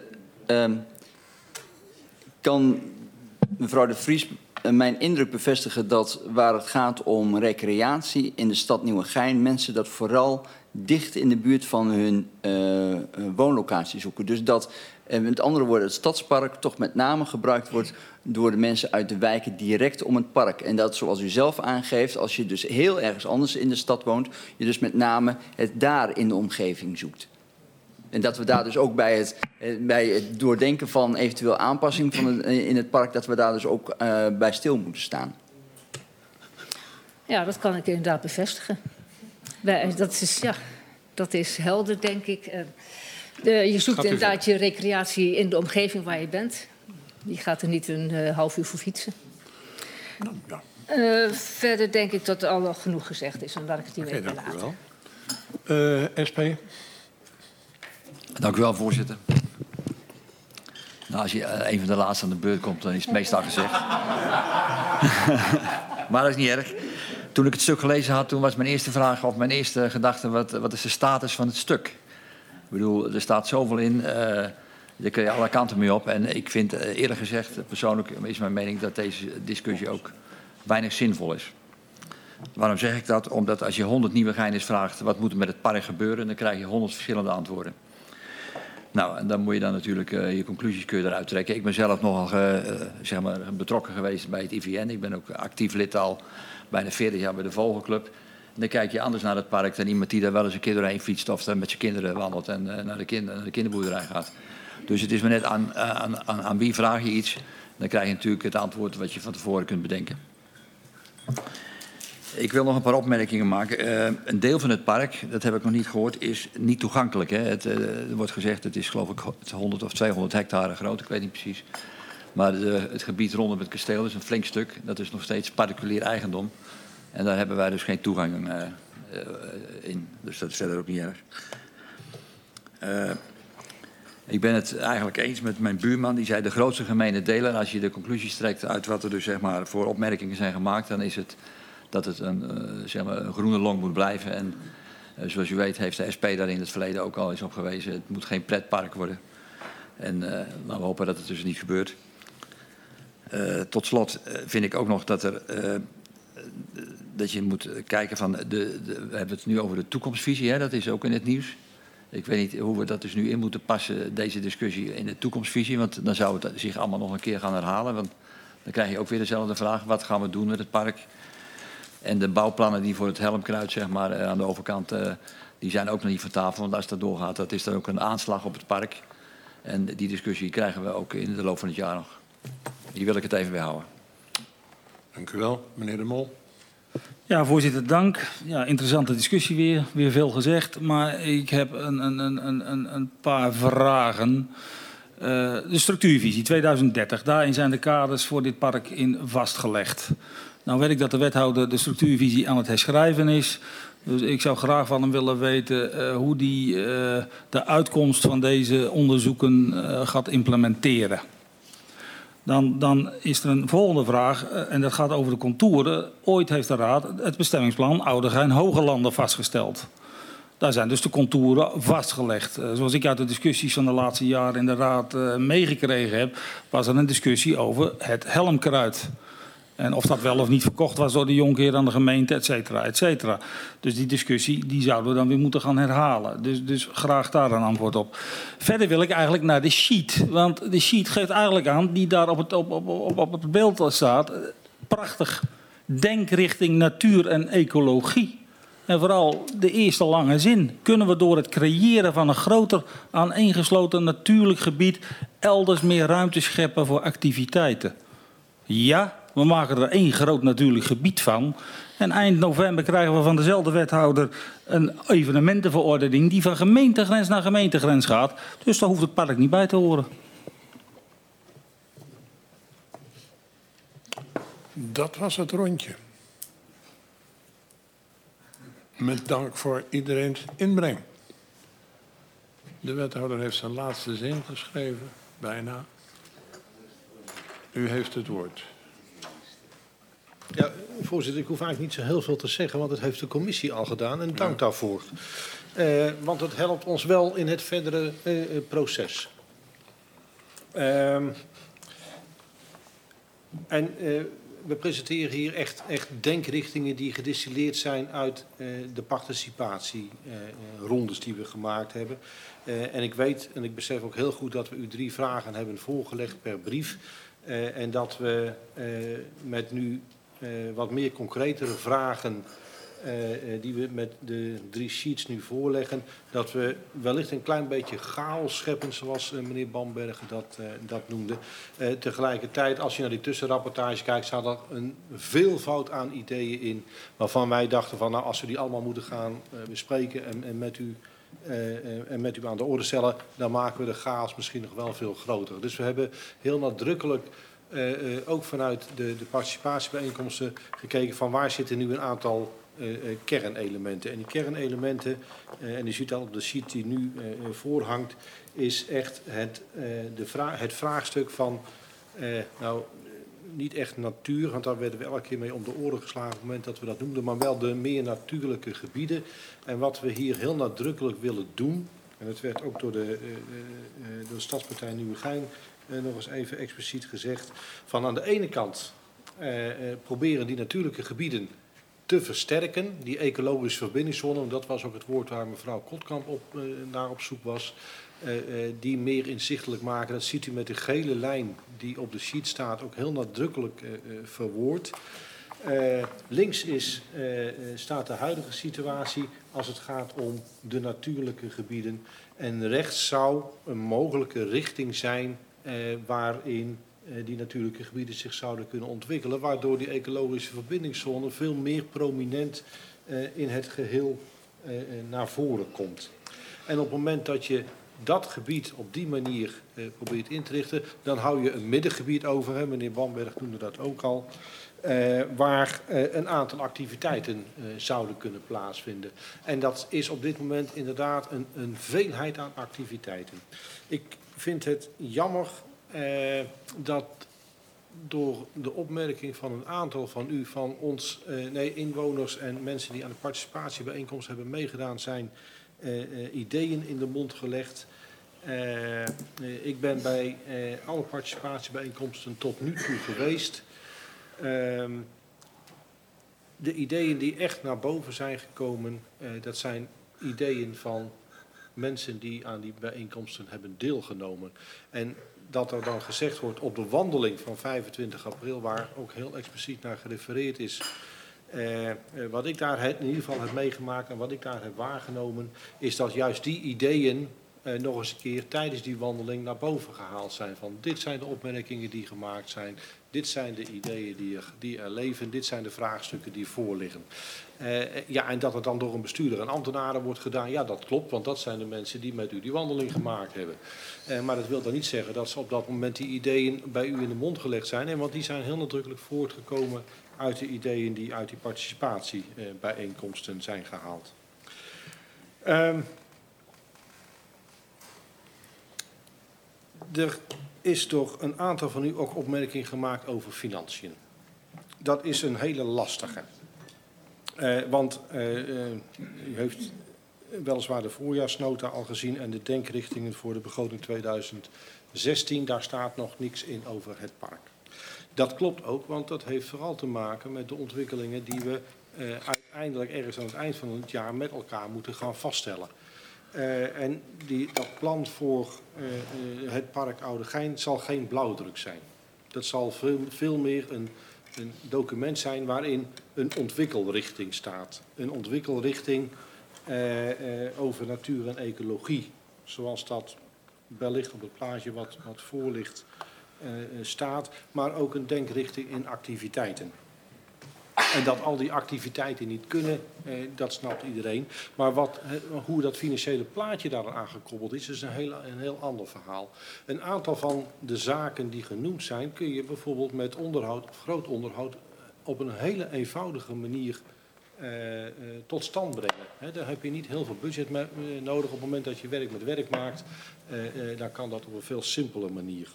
kan mevrouw de Vries mijn indruk bevestigen dat waar het gaat om recreatie in de stad Nieuwegein, mensen dat vooral dicht in de buurt van hun woonlocatie zoeken. Dus dat, met andere woorden, het stadspark toch met name gebruikt wordt door de mensen uit de wijken direct om het park. En dat, zoals u zelf aangeeft, als je dus heel ergens anders in de stad woont, je dus met name het daar in de omgeving zoekt. En dat we daar dus ook bij het doordenken van eventueel aanpassing van in het park, dat we daar dus ook bij stil moeten staan. Ja, dat kan ik inderdaad bevestigen. Dat is helder, denk ik. Je zoekt inderdaad je recreatie in de omgeving waar je bent. Je gaat er niet een half uur voor fietsen. Ja. Verder denk ik dat er al genoeg gezegd is, omdat ik het hiermee wil laten. SP? Dank u wel, voorzitter. Nou, als je een van de laatste aan de beurt komt, dan is het meestal gezegd. Maar dat is niet erg. Toen ik het stuk gelezen had, toen was mijn eerste vraag of mijn eerste gedachte, wat is de status van het stuk? Ik bedoel, er staat zoveel in, daar kun je alle kanten mee op. En ik vind, eerlijk gezegd, persoonlijk is mijn mening dat deze discussie ook weinig zinvol is. Waarom zeg ik dat? Omdat als je 100 Nieuwegeiners vraagt, wat moet er met het park gebeuren, dan krijg je 100 verschillende antwoorden. Nou, en dan moet je dan natuurlijk je conclusies kun je eruit trekken. Ik ben zelf nogal zeg maar betrokken geweest bij het IVN. Ik ben ook actief lid al bijna 40 jaar bij de Vogelclub. En dan kijk je anders naar het park dan iemand die daar wel eens een keer doorheen fietst of dan met zijn kinderen wandelt en naar de kinderboerderij gaat. Dus het is maar net aan wie vraag je iets. Dan krijg je natuurlijk het antwoord wat je van tevoren kunt bedenken. Ik wil nog een paar opmerkingen maken. Een deel van het park, dat heb ik nog niet gehoord, is niet toegankelijk. Hè. Er wordt gezegd, het is geloof ik 100 of 200 hectare groot, ik weet niet precies. Maar het gebied rondom het kasteel is een flink stuk. Dat is nog steeds particulier eigendom. En daar hebben wij dus geen toegang in. Dus dat is verder ook niet erg. Ik ben het eigenlijk eens met mijn buurman. Die zei de grootste gemene deler. En als je de conclusies trekt uit wat er dus zeg maar voor opmerkingen zijn gemaakt, dan is het dat het zeg maar een groene long moet blijven. En zoals u weet heeft de SP daar in het verleden ook al eens op gewezen. Het moet geen pretpark worden. En we hopen dat het dus niet gebeurt. Tot slot vind ik ook nog dat je moet kijken van we hebben het nu over de toekomstvisie, hè? Dat is ook in het nieuws. Ik weet niet hoe we dat dus nu in moeten passen, deze discussie in de toekomstvisie, want dan zou het zich allemaal nog een keer gaan herhalen. Want dan krijg je ook weer dezelfde vraag, wat gaan we doen met het park? En de bouwplannen die voor het Helmkruid zeg maar, aan de overkant, die zijn ook nog niet van tafel. Want als dat doorgaat, dat is dan ook een aanslag op het park. En die discussie krijgen we ook in de loop van het jaar nog. Hier wil ik het even bij houden. Dank u wel, meneer De Mol. Ja, voorzitter, dank. Ja, interessante discussie weer. Weer veel gezegd. Maar ik heb een paar vragen. De structuurvisie 2030. Daarin zijn de kaders voor dit park in vastgelegd. Nou weet ik dat de wethouder de structuurvisie aan het herschrijven is. Dus ik zou graag van hem willen weten hoe die de uitkomst van deze onderzoeken gaat implementeren. Dan is er een volgende vraag en dat gaat over de contouren. Ooit heeft de Raad het bestemmingsplan Oudegein-Hogelanden vastgesteld. Daar zijn dus de contouren vastgelegd. Zoals ik uit de discussies van de laatste jaren in de Raad meegekregen heb, was er een discussie over het Helmkruid. En of dat wel of niet verkocht was door de jonkheer aan de gemeente, et cetera, et cetera. Dus die discussie die zouden we dan weer moeten gaan herhalen. Dus graag daar een antwoord op. Verder wil ik eigenlijk naar de sheet. Want de sheet geeft eigenlijk aan, die daar op het beeld staat, prachtig. Denk richting natuur en ecologie. En vooral de eerste lange zin. Kunnen we door het creëren van een groter aaneengesloten natuurlijk gebied elders meer ruimte scheppen voor activiteiten? Ja We maken er 1 groot natuurlijk gebied van. En eind november krijgen we van dezelfde wethouder een evenementenverordening die van gemeentegrens naar gemeentegrens gaat. Dus daar hoeft het park niet bij te horen. Dat was het rondje. Met dank voor iedereen's inbreng. De wethouder heeft zijn laatste zin geschreven, bijna. U heeft het woord. Ja, voorzitter, ik hoef eigenlijk niet zo heel veel te zeggen, want dat heeft de commissie al gedaan en dank daarvoor. Want het helpt ons wel in het verdere proces. We presenteren hier echt denkrichtingen die gedistilleerd zijn uit de participatierondes die we gemaakt hebben. En ik weet en ik besef ook heel goed dat we u 3 vragen hebben voorgelegd per brief. En dat we met nu wat meer concretere vragen die we met de 3 sheets nu voorleggen, dat we wellicht een klein beetje chaos scheppen, zoals meneer Bamberger dat noemde. Tegelijkertijd, als je naar die tussenrapportage kijkt, staat er een veelvoud aan ideeën in, waarvan wij dachten van, nou, als we die allemaal moeten gaan bespreken en met u aan de orde stellen, dan maken we de chaos misschien nog wel veel groter. Dus we hebben heel nadrukkelijk ook vanuit de participatiebijeenkomsten gekeken van waar zitten nu een aantal kernelementen. En die kernelementen, en u ziet dat op de sheet die nu voorhangt, is echt het vraagstuk van, nou, niet echt natuur, want daar werden we elke keer mee om de oren geslagen op het moment dat we dat noemden, maar wel de meer natuurlijke gebieden. En wat we hier heel nadrukkelijk willen doen, en het werd ook door de Stadspartij Nieuwegein nog eens even expliciet gezegd, van aan de ene kant proberen die natuurlijke gebieden te versterken, die ecologische verbindingszone, want dat was ook het woord waar mevrouw Kotkamp naar op zoek was, die meer inzichtelijk maken. Dat ziet u met de gele lijn die op de sheet staat ook heel nadrukkelijk verwoord. Links staat de huidige situatie als het gaat om de natuurlijke gebieden. En rechts zou een mogelijke richting zijn waarin die natuurlijke gebieden zich zouden kunnen ontwikkelen, waardoor die ecologische verbindingszone veel meer prominent in het geheel naar voren komt. En op het moment dat je dat gebied op die manier probeert in te richten, dan hou je een middengebied over, hè, meneer Bamberg noemde dat ook al, waar een aantal activiteiten zouden kunnen plaatsvinden. En dat is op dit moment inderdaad een veelheid aan activiteiten. Ik vind het jammer dat door de opmerking van een aantal van u, van ons, inwoners en mensen die aan de participatiebijeenkomst hebben meegedaan, zijn ideeën in de mond gelegd. Ik ben bij alle participatiebijeenkomsten tot nu toe geweest. De ideeën die echt naar boven zijn gekomen, dat zijn ideeën van mensen die aan die bijeenkomsten hebben deelgenomen. En dat er dan gezegd wordt op de wandeling van 25 april, waar ook heel expliciet naar gerefereerd is, wat ik daar in ieder geval heb meegemaakt en wat ik daar heb waargenomen, is dat juist die ideeën nog eens een keer tijdens die wandeling naar boven gehaald zijn. Van dit zijn de opmerkingen die gemaakt zijn, dit zijn de ideeën die er leven, dit zijn de vraagstukken die voorliggen. En dat het dan door een bestuurder en ambtenaren wordt gedaan, ja, dat klopt, want dat zijn de mensen die met u die wandeling gemaakt hebben. Maar dat wil dan niet zeggen dat ze op dat moment die ideeën bij u in de mond gelegd zijn, want die zijn heel nadrukkelijk voortgekomen uit de ideeën die uit die participatiebijeenkomsten zijn gehaald. Er is door een aantal van u ook opmerkingen gemaakt over financiën. Dat is een hele lastige. Want u heeft weliswaar de voorjaarsnota al gezien en de denkrichtingen voor de begroting 2016. Daar staat nog niks in over het park. Dat klopt ook, want dat heeft vooral te maken met de ontwikkelingen die we uiteindelijk ergens aan het eind van het jaar met elkaar moeten gaan vaststellen. En dat plan voor het park Oudegein zal geen blauwdruk zijn. Dat zal veel meer een document zijn waarin een ontwikkelrichting staat. Een ontwikkelrichting over natuur en ecologie. Zoals dat wellicht op het plaatje wat voor ligt staat, maar ook een denkrichting in activiteiten. En dat al die activiteiten niet kunnen, dat snapt iedereen. Maar hoe dat financiële plaatje daaraan gekoppeld is een heel ander verhaal. Een aantal van de zaken die genoemd zijn, kun je bijvoorbeeld met onderhoud of groot onderhoud op een hele eenvoudige manier tot stand brengen. Daar heb je niet heel veel budget nodig. Op het moment dat je werk met werk maakt, dan kan dat op een veel simpele manier.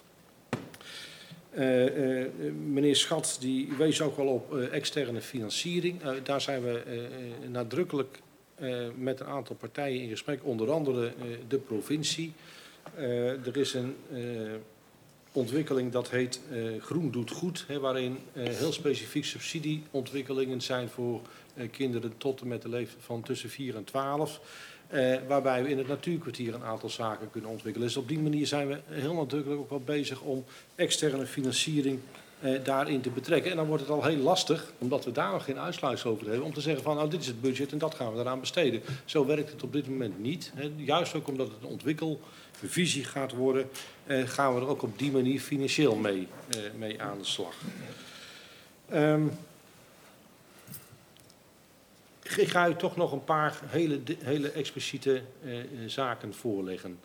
Meneer Schat die wees ook al op externe financiering. Daar zijn we nadrukkelijk met een aantal partijen in gesprek, onder andere de provincie. Er is een ontwikkeling dat heet Groen doet goed, waarin heel specifiek subsidieontwikkelingen zijn voor kinderen tot en met de leeftijd van tussen 4 en 12. Waarbij we in het natuurkwartier een aantal zaken kunnen ontwikkelen. Dus op die manier zijn we heel nadrukkelijk ook wel bezig om externe financiering daarin te betrekken. En dan wordt het al heel lastig, omdat we daar nog geen uitsluitsel over hebben, om te zeggen van nou dit is het budget en dat gaan we eraan besteden. Zo werkt het op dit moment niet. Juist ook omdat het een ontwikkelvisie gaat worden, gaan we er ook op die manier financieel mee aan de slag. Ik ga u toch nog een paar hele expliciete zaken voorleggen.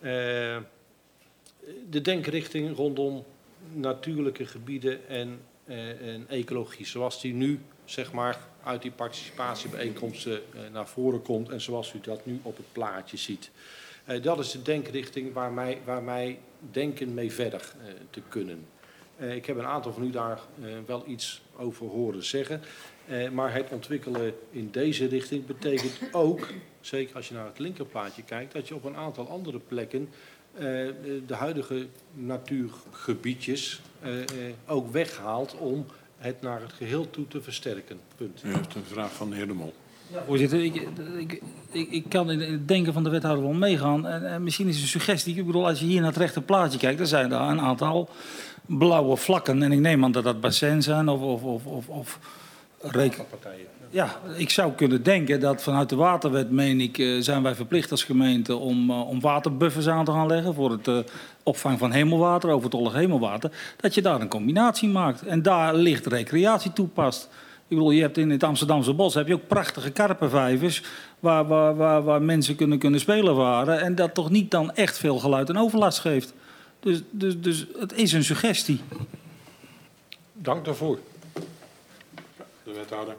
De denkrichting rondom natuurlijke gebieden en ecologie, zoals die nu zeg maar uit die participatiebijeenkomsten naar voren komt en zoals u dat nu op het plaatje ziet. Dat is de denkrichting waar mij denken mee verder te kunnen. Ik heb een aantal van u daar wel iets over horen zeggen. Maar het ontwikkelen in deze richting betekent ook, zeker als je naar het linkerplaatje kijkt, dat je op een aantal andere plekken de huidige natuurgebiedjes ook weghaalt om het naar het geheel toe te versterken. Punt. U heeft een vraag van de heer De Mol. Ja, voorzitter, ik kan in het denken van de wethouder wel meegaan. En misschien is het een suggestie. Ik bedoel, als je hier naar het rechte plaatje kijkt, dan zijn er een aantal blauwe vlakken. En ik neem aan dat dat bassin zijn of ja, ik zou kunnen denken dat vanuit de waterwet, meen ik, zijn wij verplicht als gemeente om waterbuffers aan te gaan leggen voor het opvang van hemelwater, overtollig hemelwater. Dat je daar een combinatie maakt en daar licht recreatie toepast. Ik bedoel, je hebt in het Amsterdamse bos heb je ook prachtige karpenvijvers waar mensen kunnen spelen varen en dat toch niet dan echt veel geluid en overlast geeft. Dus het is een suggestie. Dank daarvoor. De wethouder.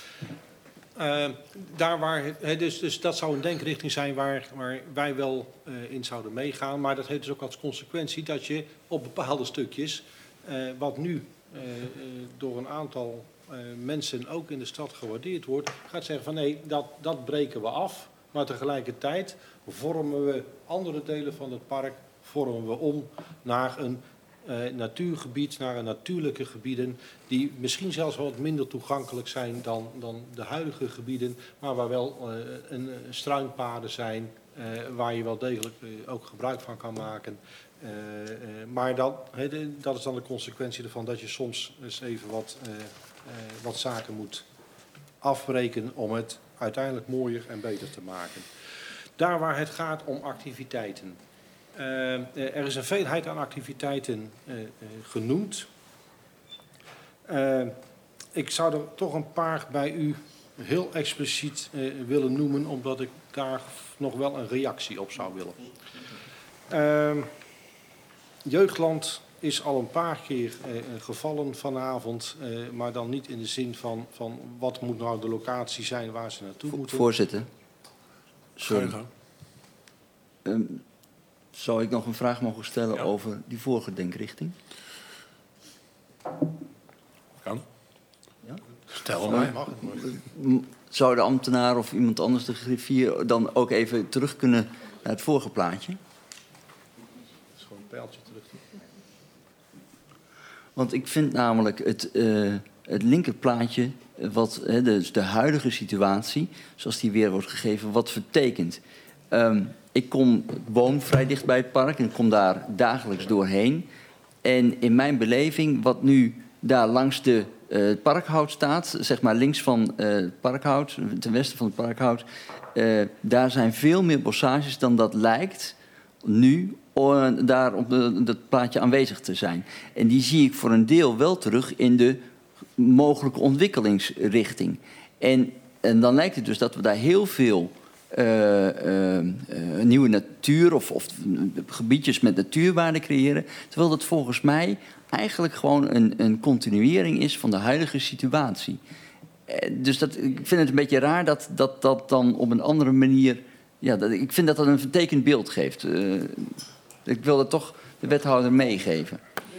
Dus dat zou een denkrichting zijn waar wij wel in zouden meegaan. Maar dat heeft dus ook als consequentie dat je op bepaalde stukjes, wat nu door een aantal mensen ook in de stad gewaardeerd wordt, gaat zeggen van nee, dat breken we af. Maar tegelijkertijd vormen we andere delen van het park om naar een natuurgebied, naar een natuurlijke gebieden die misschien zelfs wat minder toegankelijk zijn dan de huidige gebieden, maar waar wel struinpaden zijn, waar je wel degelijk ook gebruik van kan maken. Maar dat is dan de consequentie ervan dat je soms eens even wat zaken moet afbreken om het uiteindelijk mooier en beter te maken. Daar waar het gaat om activiteiten. Er is een veelheid aan activiteiten genoemd. Ik zou er toch een paar bij u heel expliciet willen noemen, omdat ik daar nog wel een reactie op zou willen. Jeugdland is al een paar keer gevallen vanavond, maar dan niet in de zin van wat moet nou de locatie zijn waar ze naartoe moeten. Voorzitter. Sorry. Zou ik nog een vraag mogen stellen over die vorige denkrichting? Kan. Ja? Stel maar. Zou de ambtenaar of iemand anders de griffier dan ook even terug kunnen naar het vorige plaatje? Dat is gewoon een pijltje terug. Want ik vind namelijk het linkerplaatje, dus de huidige situatie, zoals die weer wordt gegeven, wat vertekent. Ik woon vrij dicht bij het park en kom daar dagelijks doorheen. En in mijn beleving, wat nu daar langs het parkhout staat, zeg maar links van het parkhout, ten westen van het parkhout, daar zijn veel meer bossages dan dat lijkt nu daar op dat plaatje aanwezig te zijn. En die zie ik voor een deel wel terug in de mogelijke ontwikkelingsrichting. En dan lijkt het dus dat we daar heel veel nieuwe natuur of gebiedjes met natuurwaarde creëren. Terwijl dat volgens mij eigenlijk gewoon een continuering is van de huidige situatie. Dus ik vind het een beetje raar dat dan op een andere manier... Ja, ik vind dat een vertekend beeld geeft. Ik wil dat toch de wethouder meegeven.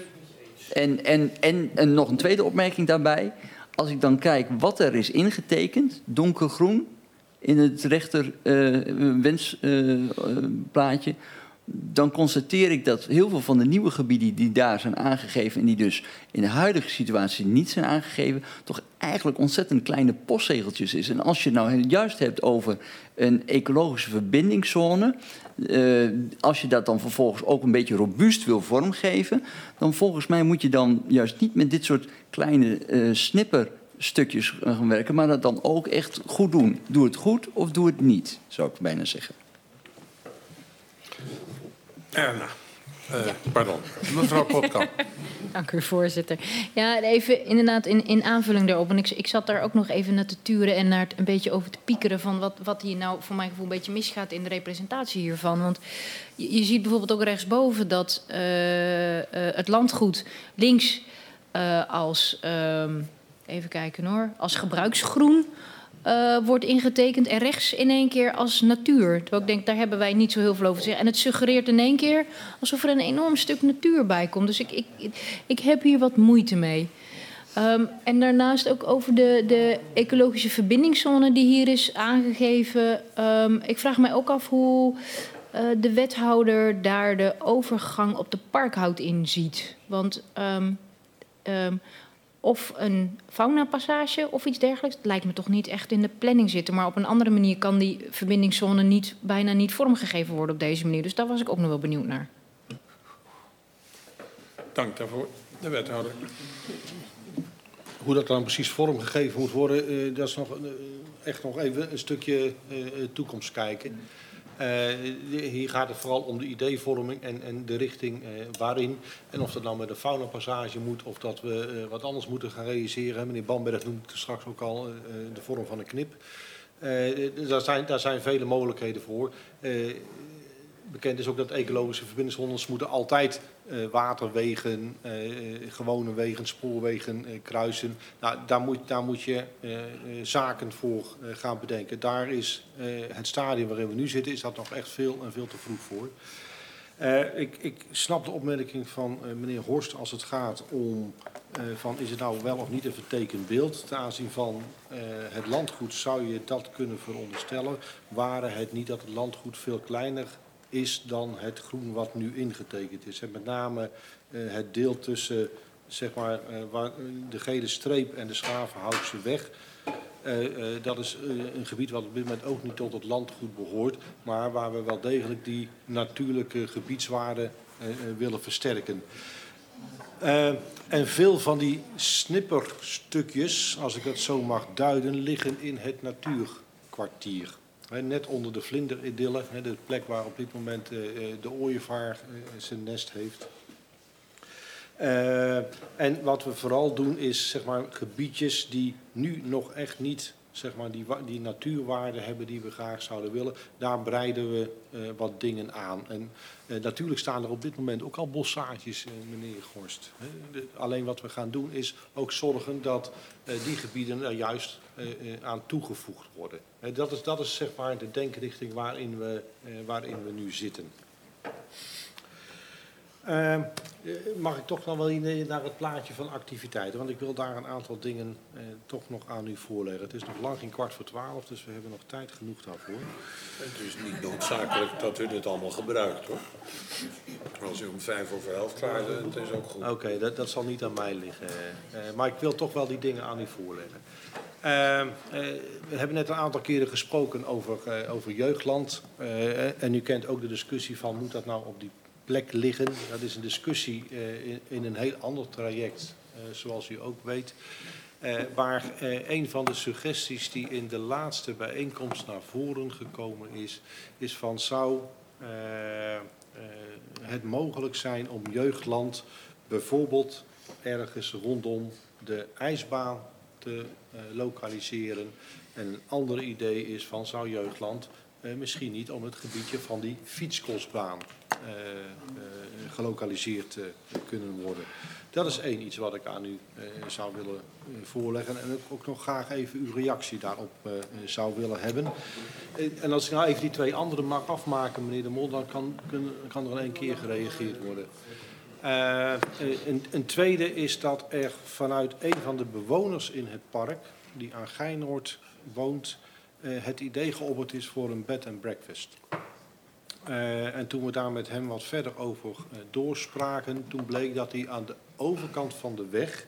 En nog een tweede opmerking daarbij. Als ik dan kijk wat er is ingetekend, donkergroen... in het rechter wensplaatje... dan constateer ik dat heel veel van de nieuwe gebieden die daar zijn aangegeven... en die dus in de huidige situatie niet zijn aangegeven... toch eigenlijk ontzettend kleine postzegeltjes is. En als je het nou juist hebt over een ecologische verbindingszone... als je dat dan vervolgens ook een beetje robuust wil vormgeven... dan volgens mij moet je dan juist niet met dit soort kleine snipperstukjes gaan werken... maar dat dan ook echt goed doen. Doe het goed of doe het niet, zou ik bijna zeggen. Erna. Pardon, mevrouw Potkamp. Dank u, voorzitter. Ja, even inderdaad in aanvulling daarop. En ik zat daar ook nog even naar te turen en naar een beetje over te piekeren... van wat hier nou voor mijn gevoel een beetje misgaat in de representatie hiervan. Want je ziet bijvoorbeeld ook rechtsboven dat het landgoed links als... even kijken hoor, als gebruiksgroen... wordt ingetekend en rechts in één keer als natuur. Terwijl ik denk, daar hebben wij niet zo heel veel over te zeggen. En het suggereert in één keer alsof er een enorm stuk natuur bij komt. Dus ik heb hier wat moeite mee. En daarnaast ook over de ecologische verbindingszone die hier is aangegeven. Ik vraag mij ook af hoe de wethouder daar de overgang op de parkhout in ziet. Want... of een faunapassage of iets dergelijks. Het lijkt me toch niet echt in de planning zitten. Maar op een andere manier kan die verbindingszone bijna niet vormgegeven worden op deze manier. Dus daar was ik ook nog wel benieuwd naar. Dank daarvoor. De wethouder. Hoe dat dan precies vormgegeven moet worden, dat is echt nog even een stukje toekomst kijken. Hier gaat het vooral om de ideevorming en de richting waarin. En of dat nou met een faunapassage moet of dat we wat anders moeten gaan realiseren. Meneer Bamberg noemde het straks ook al de vorm van een knip. Daar zijn vele mogelijkheden voor. Bekend is ook dat ecologische verbindingszones moeten altijd waterwegen, gewone wegen, spoorwegen kruisen. Nou, daar moet je zaken voor gaan bedenken. Daar is het stadium waarin we nu zitten, is dat nog echt veel en veel te vroeg voor. Ik snap de opmerking van meneer Horst als het gaat om van is het nou wel of niet een vertekend beeld. Ten aanzien van het landgoed zou je dat kunnen veronderstellen. Waren het niet dat het landgoed veel kleiner is dan het groen wat nu ingetekend is. En met name het deel tussen zeg maar, de gele streep en de Schavenhoutse weg. Dat is een gebied wat op dit moment ook niet tot het landgoed behoort. Maar waar we wel degelijk die natuurlijke gebiedswaarde willen versterken. En veel van die snipperstukjes, als ik dat zo mag duiden, liggen in het natuurkwartier. Net onder de vlinderidylle, de plek waar op dit moment de ooievaar zijn nest heeft. En wat we vooral doen is zeg maar, gebiedjes die nu nog echt niet zeg maar, die natuurwaarde hebben die we graag zouden willen. Daar breiden we wat dingen aan. En natuurlijk staan er op dit moment ook al bossaadjes, meneer Gorst. Alleen wat we gaan doen is ook zorgen dat die gebieden er juist aan toegevoegd worden. Dat is zeg maar de denkrichting waarin we nu zitten. Mag ik toch dan wel naar het plaatje van activiteiten? Want ik wil daar een aantal dingen toch nog aan u voorleggen. Het is nog lang geen 11:15, dus we hebben nog tijd genoeg daarvoor. Het is niet noodzakelijk dat u dit allemaal gebruikt, hoor. Als u om 11:05 klaar bent, is ook goed. Oké, dat zal niet aan mij liggen. Maar ik wil toch wel die dingen aan u voorleggen. We hebben net een aantal keren gesproken over Jeugdland. En u kent ook de discussie van moet dat nou op die plek liggen. Dat is een discussie in een heel ander traject, zoals u ook weet. Waar een van de suggesties die in de laatste bijeenkomst naar voren gekomen is van zou het mogelijk zijn om jeugdland bijvoorbeeld ergens rondom de ijsbaan te lokaliseren. En een ander idee is van zou jeugdland misschien niet om het gebiedje van die fietskostbaan gelokaliseerd kunnen worden. Dat is iets wat ik aan u zou willen voorleggen en ook nog graag even uw reactie daarop zou willen hebben. En als ik nou even die 2 andere mag afmaken, meneer De Mol, dan kan er in 1 keer gereageerd worden. Een tweede is dat er vanuit een van de bewoners in het park, die aan Geinoord woont, het idee geopperd is voor een bed and breakfast. En toen we daar met hem wat verder over doorspraken, toen bleek dat hij aan de overkant van de weg,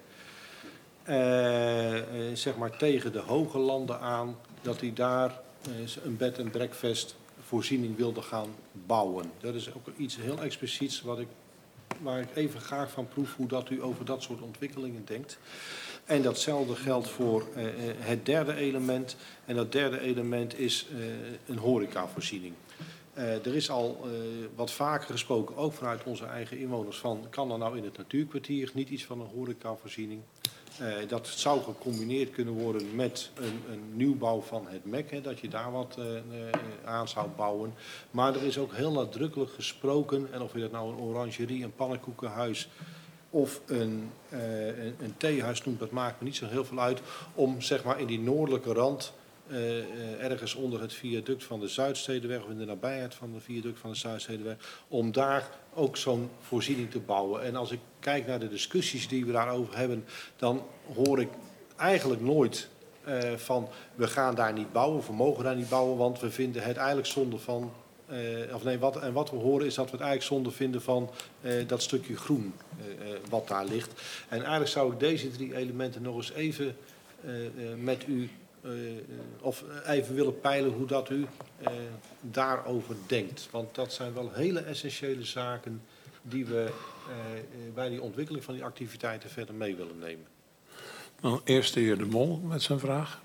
zeg maar tegen de hoge landen aan, dat hij daar een bed and breakfast voorziening wilde gaan bouwen. Dat is ook iets heel expliciets waar ik even graag van proef hoe dat u over dat soort ontwikkelingen denkt. En datzelfde geldt voor het derde element. En dat derde element is een horecavoorziening. Er is al wat vaker gesproken, ook vanuit onze eigen inwoners, van kan er nou in het natuurkwartier niet iets van een horecavoorziening? Dat zou gecombineerd kunnen worden met een nieuwbouw van het MEC, hè, dat je daar wat aan zou bouwen. Maar er is ook heel nadrukkelijk gesproken, en of je dat nou een orangerie, een pannenkoekenhuis of een theehuis noemt, dat maakt me niet zo heel veel uit, om zeg maar in die noordelijke rand, ergens onder het viaduct van de Zuidstedenweg of in de nabijheid van het viaduct van de Zuidstedenweg, om daar ook zo'n voorziening te bouwen. En als ik kijk naar de discussies die we daarover hebben, dan hoor ik eigenlijk nooit van we gaan daar niet bouwen of we mogen daar niet bouwen, want we vinden het eigenlijk zonde van, wat we horen is dat we het eigenlijk zonde vinden van dat stukje groen wat daar ligt. En eigenlijk zou ik deze 3 elementen nog eens even met u of even willen peilen hoe dat u daarover denkt. Want dat zijn wel hele essentiële zaken die we bij die ontwikkeling van die activiteiten verder mee willen nemen. Nou, eerst de heer De Mol met zijn vraag.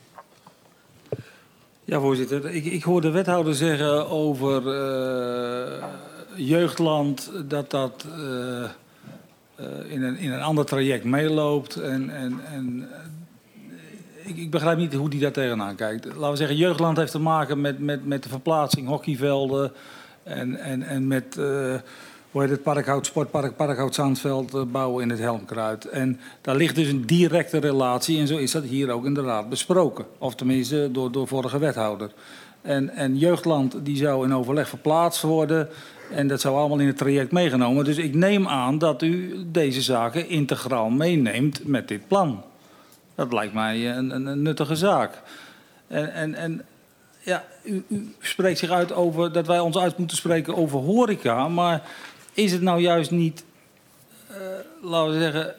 Ja, voorzitter. Ik hoor de wethouder zeggen over jeugdland dat in een ander traject meeloopt. Ik begrijp niet hoe die daar tegenaan kijkt. Laten we zeggen, jeugdland heeft te maken met de verplaatsing hockeyvelden en met hoe heet het, sportpark Parkhout Zandveld bouwen in het Helmkruid. En daar ligt dus een directe relatie en zo is dat hier ook in de raad besproken. Of tenminste door vorige wethouder. En jeugdland die zou in overleg verplaatst worden en dat zou allemaal in het traject meegenomen. Dus ik neem aan dat u deze zaken integraal meeneemt met dit plan. Dat lijkt mij een nuttige zaak. En ja, u spreekt zich uit over dat wij ons uit moeten spreken over horeca. Maar is het nou juist niet, laten we zeggen,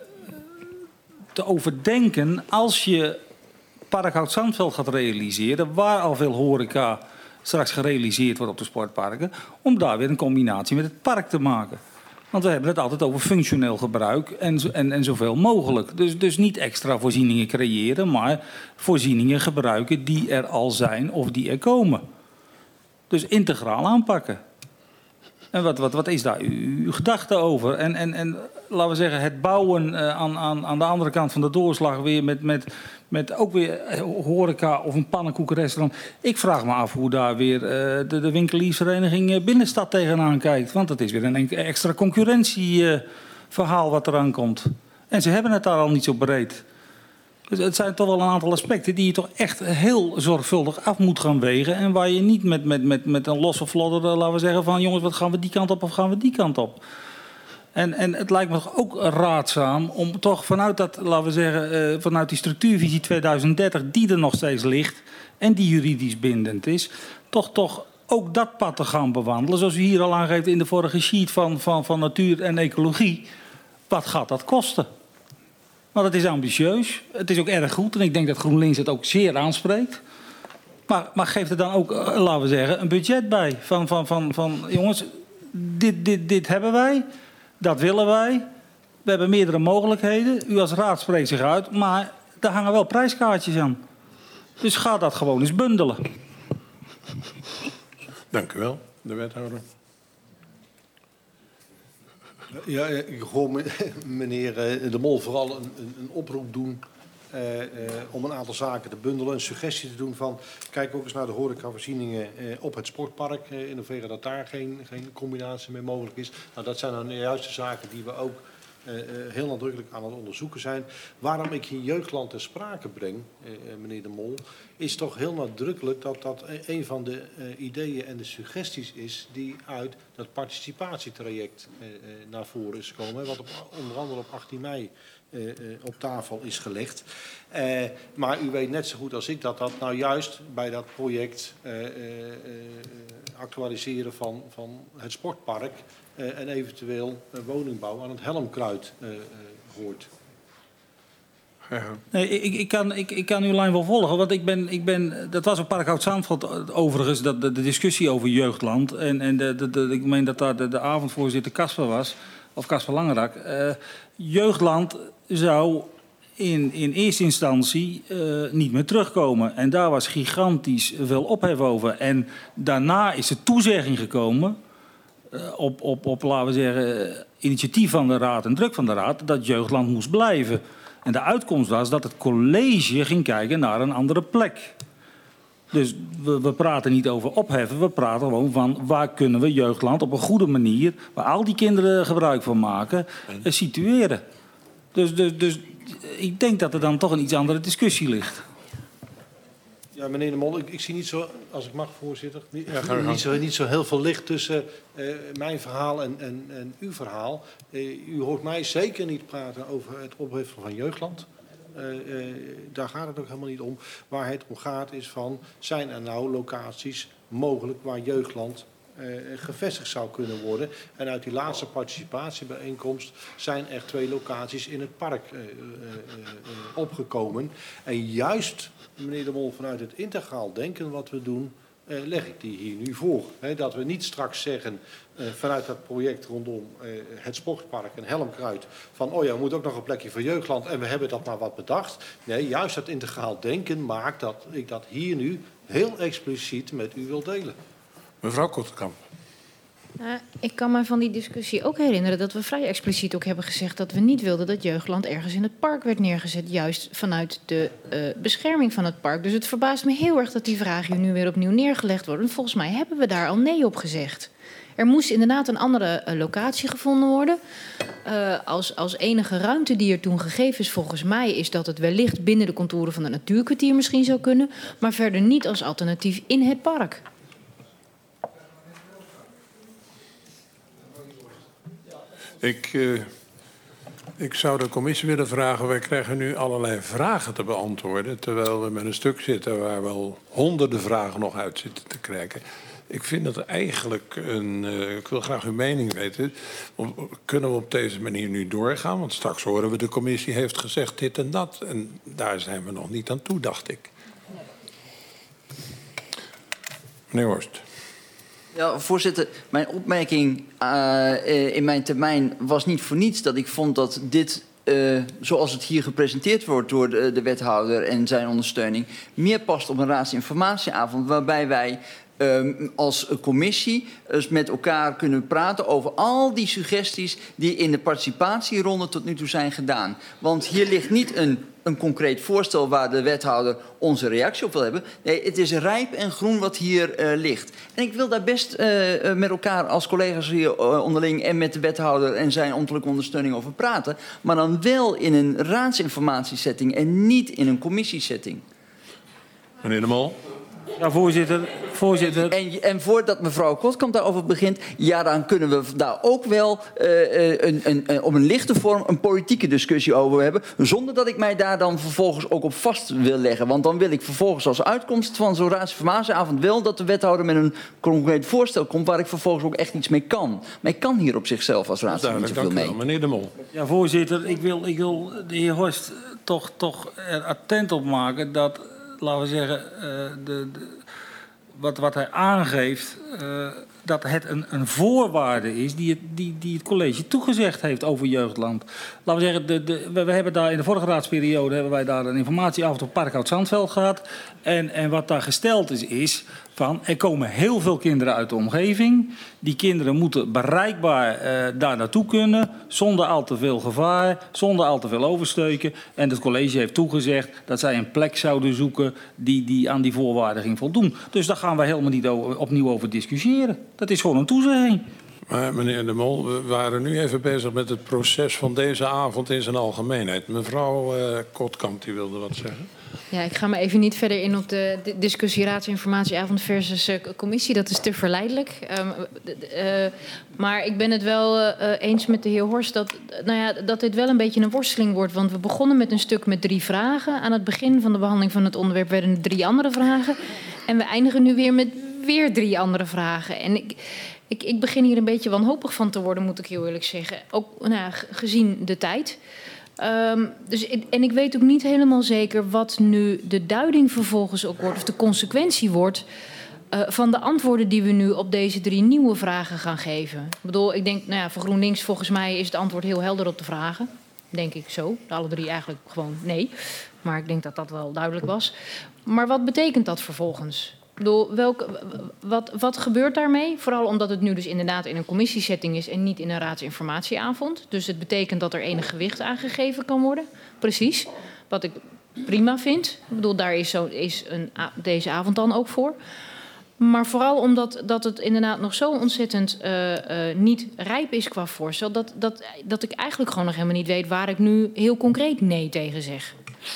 te overdenken als je Parkhout Zandveld gaat realiseren, waar al veel horeca straks gerealiseerd wordt op de sportparken, om daar weer een combinatie met het park te maken. Want we hebben het altijd over functioneel gebruik en zoveel mogelijk. Dus niet extra voorzieningen creëren, maar voorzieningen gebruiken die er al zijn of die er komen. Dus integraal aanpakken. En wat is daar uw gedachte over? En laten we zeggen, het bouwen aan de andere kant van de doorslag weer met ook weer horeca of een pannenkoekenrestaurant. Ik vraag me af hoe daar weer de winkeliersvereniging Binnenstad tegenaan kijkt. Want dat is weer een extra concurrentieverhaal wat eraan komt. En ze hebben het daar al niet zo breed. Dus het zijn toch wel een aantal aspecten die je toch echt heel zorgvuldig af moet gaan wegen. En waar je niet met een losse vlodder, laten we zeggen van jongens, wat gaan we die kant op of gaan we die kant op? En het lijkt me toch ook raadzaam om toch vanuit dat, laten we zeggen, vanuit die structuurvisie 2030 die er nog steeds ligt en die juridisch bindend is, toch ook dat pad te gaan bewandelen. Zoals u hier al aangeeft in de vorige sheet van natuur en ecologie. Wat gaat dat kosten? Want het is ambitieus, het is ook erg goed en ik denk dat GroenLinks het ook zeer aanspreekt. Maar geef er dan ook, laten we zeggen, een budget bij. Van jongens, dit hebben wij, dat willen wij. We hebben meerdere mogelijkheden. U als raad spreekt zich uit, maar daar hangen wel prijskaartjes aan. Dus ga dat gewoon eens bundelen. Dank u wel, de wethouder. Ja, ik hoor meneer De Mol vooral een oproep doen om een aantal zaken te bundelen. Een suggestie te doen van, kijk ook eens naar de horecavoorzieningen op het sportpark. In hoeverre dat daar geen combinatie mee mogelijk is. Nou, dat zijn dan juist de zaken die we ook heel nadrukkelijk aan het onderzoeken zijn. Waarom ik hier Jeugdland ter sprake breng, meneer De Mol, is toch heel nadrukkelijk dat een van de ideeën en de suggesties is die uit dat participatietraject naar voren is gekomen. Wat onder andere op 18 mei op tafel is gelegd. Maar u weet net zo goed als ik dat nou juist bij dat project actualiseren van het sportpark en eventueel woningbouw aan het Helmkruid hoort. Ja. Nee, ik kan uw lijn wel volgen, want dat was op Parkhout Zandvoort overigens, de discussie over Jeugdland. En ik meen dat daar de avondvoorzitter Casper was, of Casper Langerak. Jeugdland zou in eerste instantie niet meer terugkomen. En daar was gigantisch veel ophef over. En daarna is er toezegging gekomen op, laten we zeggen, initiatief van de raad en druk van de raad, dat Jeugdland moest blijven. En de uitkomst was dat het college ging kijken naar een andere plek. Dus we praten niet over opheffen, we praten gewoon van waar kunnen we Jeugdland op een goede manier, waar al die kinderen gebruik van maken, situeren. Dus ik denk dat er dan toch een iets andere discussie ligt. Ja, meneer De Mol, ik zie niet zo, als ik mag, voorzitter, niet zo heel veel licht tussen mijn verhaal en uw verhaal. U hoort mij zeker niet praten over het opheffen van Jeugdland. Daar gaat het ook helemaal niet om. Waar het om gaat is van, zijn er nou locaties mogelijk waar Jeugdland gevestigd zou kunnen worden. En uit die laatste participatiebijeenkomst zijn er 2 locaties in het park opgekomen. En juist, meneer De Mol, vanuit het integraal denken wat we doen, leg ik die hier nu voor. Dat we niet straks zeggen vanuit dat project rondom het sportpark en Helmkruid van, oh ja, we moeten ook nog een plekje voor Jeugdland en we hebben dat maar wat bedacht. Nee, juist dat integraal denken maakt dat ik dat hier nu heel expliciet met u wil delen. Mevrouw Kotkamp. Ik kan me van die discussie ook herinneren dat we vrij expliciet ook hebben gezegd dat we niet wilden dat Jeugdland ergens in het park werd neergezet, juist vanuit de bescherming van het park. Dus het verbaast me heel erg dat die vraag hier nu weer opnieuw neergelegd wordt. En volgens mij hebben we daar al nee op gezegd. Er moest inderdaad een andere locatie gevonden worden. Als enige ruimte die er toen gegeven is, volgens mij, is dat het wellicht binnen de contouren van het natuurkwartier misschien zou kunnen, maar verder niet als alternatief in het park. Ik zou de commissie willen vragen, wij krijgen nu allerlei vragen te beantwoorden, terwijl we met een stuk zitten waar wel honderden vragen nog uit zitten te krijgen. Ik vind dat eigenlijk ik wil graag uw mening weten. Kunnen we op deze manier nu doorgaan? Want straks horen we de commissie heeft gezegd dit en dat. En daar zijn we nog niet aan toe, dacht ik. Meneer Horst. Ja, voorzitter, mijn opmerking in mijn termijn was niet voor niets dat ik vond dat dit, zoals het hier gepresenteerd wordt door de wethouder en zijn ondersteuning, meer past op een raadsinformatieavond waarbij wij als commissie met elkaar kunnen praten over al die suggesties die in de participatieronde tot nu toe zijn gedaan. Want hier ligt niet een concreet voorstel waar de wethouder onze reactie op wil hebben. Nee, het is rijp en groen wat hier ligt. En ik wil daar best met elkaar als collega's hier onderling en met de wethouder en zijn ambtelijke ondersteuning over praten. Maar dan wel in een raadsinformatiesetting en niet in een commissiesetting. Meneer De Mol. Ja, voorzitter. En voordat mevrouw Kotkamp daarover begint, ja, dan kunnen we daar ook wel op een lichte vorm een politieke discussie over hebben, zonder dat ik mij daar dan vervolgens ook op vast wil leggen. Want dan wil ik vervolgens als uitkomst van zo'n raadsinformatieavond wel dat de wethouder met een concreet voorstel komt waar ik vervolgens ook echt iets mee kan. Maar ik kan hier op zichzelf als raadslid niet zoveel mee. Meneer De Mol. Ja, voorzitter, ik wil de heer Horst toch er attent op maken dat, laten we zeggen, wat hij aangeeft dat het een voorwaarde is die het college toegezegd heeft over Jeugdland. Laten we zeggen, we hebben daar in de vorige raadsperiode hebben wij daar een informatieavond op Parkhout Zandveld gehad. En wat daar gesteld is van, er komen heel veel kinderen uit de omgeving. Die kinderen moeten bereikbaar daar naartoe kunnen, zonder al te veel gevaar, zonder al te veel oversteken. En het college heeft toegezegd dat zij een plek zouden zoeken die aan die voorwaarden ging voldoen. Dus daar gaan we helemaal niet opnieuw over discussiëren. Dat is gewoon een toezegging. Maar meneer De Mol, we waren nu even bezig met het proces van deze avond in zijn algemeenheid. Mevrouw Kotkamp, die wilde wat zeggen. Ja, ik ga me even niet verder in op de discussie raadsinformatieavond versus commissie. Dat is te verleidelijk. Maar ik ben het wel eens met de heer Horst dat dit wel een beetje een worsteling wordt. Want we begonnen met een stuk met 3 vragen. Aan het begin van de behandeling van het onderwerp werden er 3 andere vragen. En we eindigen nu weer met weer 3 andere vragen. En ik begin hier een beetje wanhopig van te worden, moet ik heel eerlijk zeggen. Ook gezien de tijd. En ik weet ook niet helemaal zeker wat nu de duiding vervolgens ook wordt, of de consequentie wordt van de antwoorden die we nu op deze 3 nieuwe vragen gaan geven. Ik bedoel, ik denk, voor GroenLinks volgens mij is het antwoord heel helder op de vragen. Denk ik zo. Alle 3 eigenlijk gewoon nee. Maar ik denk dat dat wel duidelijk was. Maar wat betekent dat vervolgens? Ik bedoel, wat gebeurt daarmee? Vooral omdat het nu dus inderdaad in een commissiesetting is en niet in een raadsinformatieavond. Dus het betekent dat er enig gewicht aangegeven kan worden. Precies. Wat ik prima vind. Ik bedoel, daar is deze avond dan ook voor. Maar vooral omdat het inderdaad nog zo ontzettend niet rijp is qua voorstel, dat ik eigenlijk gewoon nog helemaal niet weet waar ik nu heel concreet nee tegen zeg.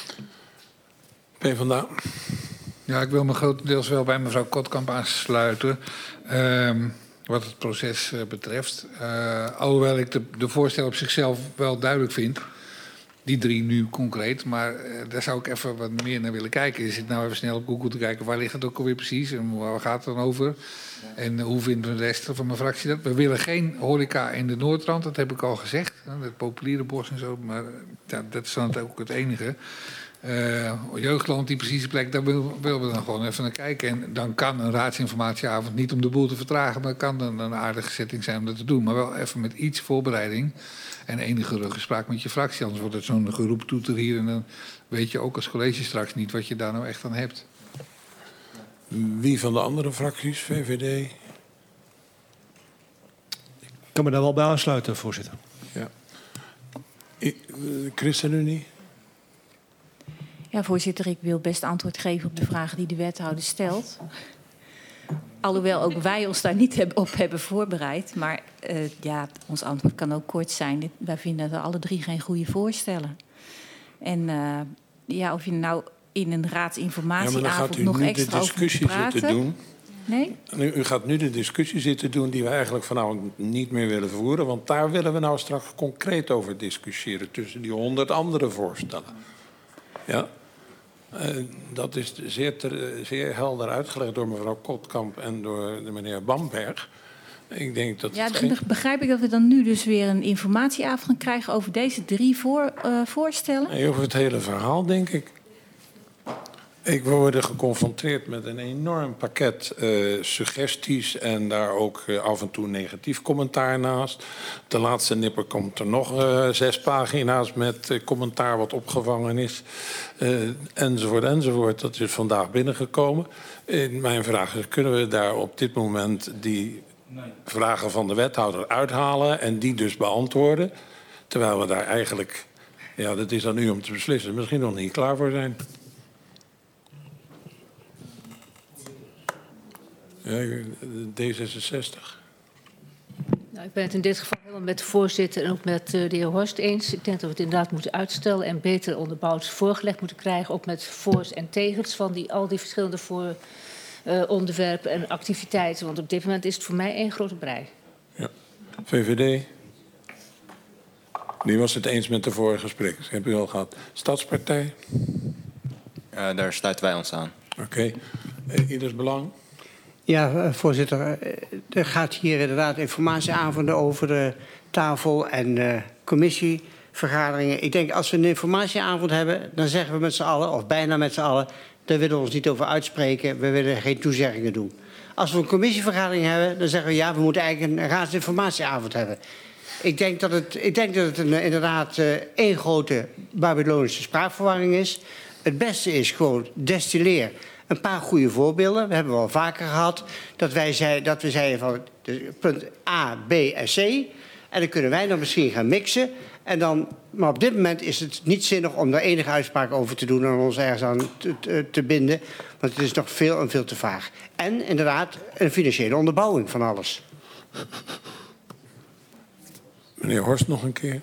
PvdA. Ja, ik wil me grotendeels wel bij mevrouw Kotkamp aansluiten. Wat het proces betreft. Alhoewel ik de voorstellen op zichzelf wel duidelijk vind. Die 3 nu concreet. Maar daar zou ik even wat meer naar willen kijken. Je zit nou even snel op Google te kijken. Waar ligt het ook alweer precies? En waar gaat het dan over? En hoe vindt de rest van mijn fractie dat? We willen geen horeca in de Noordrand. Dat heb ik al gezegd. Het populiere bos en zo. Maar dat is dan ook het enige. Jeugdland, die precieze plek, daar willen we dan gewoon even naar kijken. En dan kan een raadsinformatieavond niet om de boel te vertragen, maar kan dan een aardige setting zijn om dat te doen. Maar wel even met iets voorbereiding en enige ruggespraak met je fractie. Anders wordt het zo'n geroeptoeter hier en dan weet je ook als college straks niet wat je daar nou echt aan hebt. Wie van de andere fracties, VVD? Ik kan me daar wel bij aansluiten, voorzitter. Ja. ChristenUnie? Ja, voorzitter, ik wil best antwoord geven op de vragen die de wethouder stelt. Alhoewel ook wij ons daar niet op hebben voorbereid. Maar ons antwoord kan ook kort zijn. Wij vinden dat alle 3 geen goede voorstellen. En of je nou in een raadsinformatieavond nog extra over moet praten. Doen. Nee? U gaat nu de discussie zitten doen die we eigenlijk vanavond niet meer willen voeren. Want daar willen we nou straks concreet over discussiëren. Tussen die 100 andere voorstellen. Ja. Dat is zeer helder uitgelegd door mevrouw Kotkamp en door de meneer Bamberg. Ik denk dat begrijp ik dat we dan nu dus weer een informatieavond gaan krijgen over deze 3 voorstellen? Nee, over het hele verhaal, denk ik. Ik word geconfronteerd met een enorm pakket suggesties en daar ook af en toe negatief commentaar naast. De laatste nipper komt er nog 6 pagina's met commentaar wat opgevangen is. Enzovoort, enzovoort. Dat is vandaag binnengekomen. Mijn vraag is, kunnen we daar op dit moment die vragen van de wethouder uithalen en die dus beantwoorden? Terwijl we daar eigenlijk, dat is aan u om te beslissen, misschien nog niet klaar voor zijn. Ja, D66. Nou, ik ben het in dit geval helemaal met de voorzitter en ook met de heer Horst eens. Ik denk dat we het inderdaad moeten uitstellen en beter onderbouwd voorgelegd moeten krijgen. Ook met voor's en tegens van al die verschillende onderwerpen en activiteiten. Want op dit moment is het voor mij één grote brei. Ja. VVD. Die was het eens met de vorige sprekers. Heb u al gehad. Stadspartij. Daar sluiten wij ons aan. Oké. Ieders Belang. Ja, voorzitter. Er gaat hier inderdaad informatieavonden over de tafel en commissievergaderingen. Ik denk als we een informatieavond hebben, dan zeggen we met z'n allen, of bijna met z'n allen, Daar willen we ons niet over uitspreken. We willen geen toezeggingen doen. Als we een commissievergadering hebben, dan zeggen we ja, we moeten eigenlijk een raadsinformatieavond hebben. Ik denk dat het inderdaad één grote Babylonische spraakverwarring is. Het beste is gewoon destilleer een paar goede voorbeelden. We hebben wel vaker gehad dat we zeiden van punt A, B en C. En dan kunnen wij dan misschien gaan mixen. En dan, maar op dit moment is het niet zinnig om daar enige uitspraak over te doen en ons ergens aan te binden. Want het is nog veel te vaag. En inderdaad een financiële onderbouwing van alles. Meneer Horst nog een keer.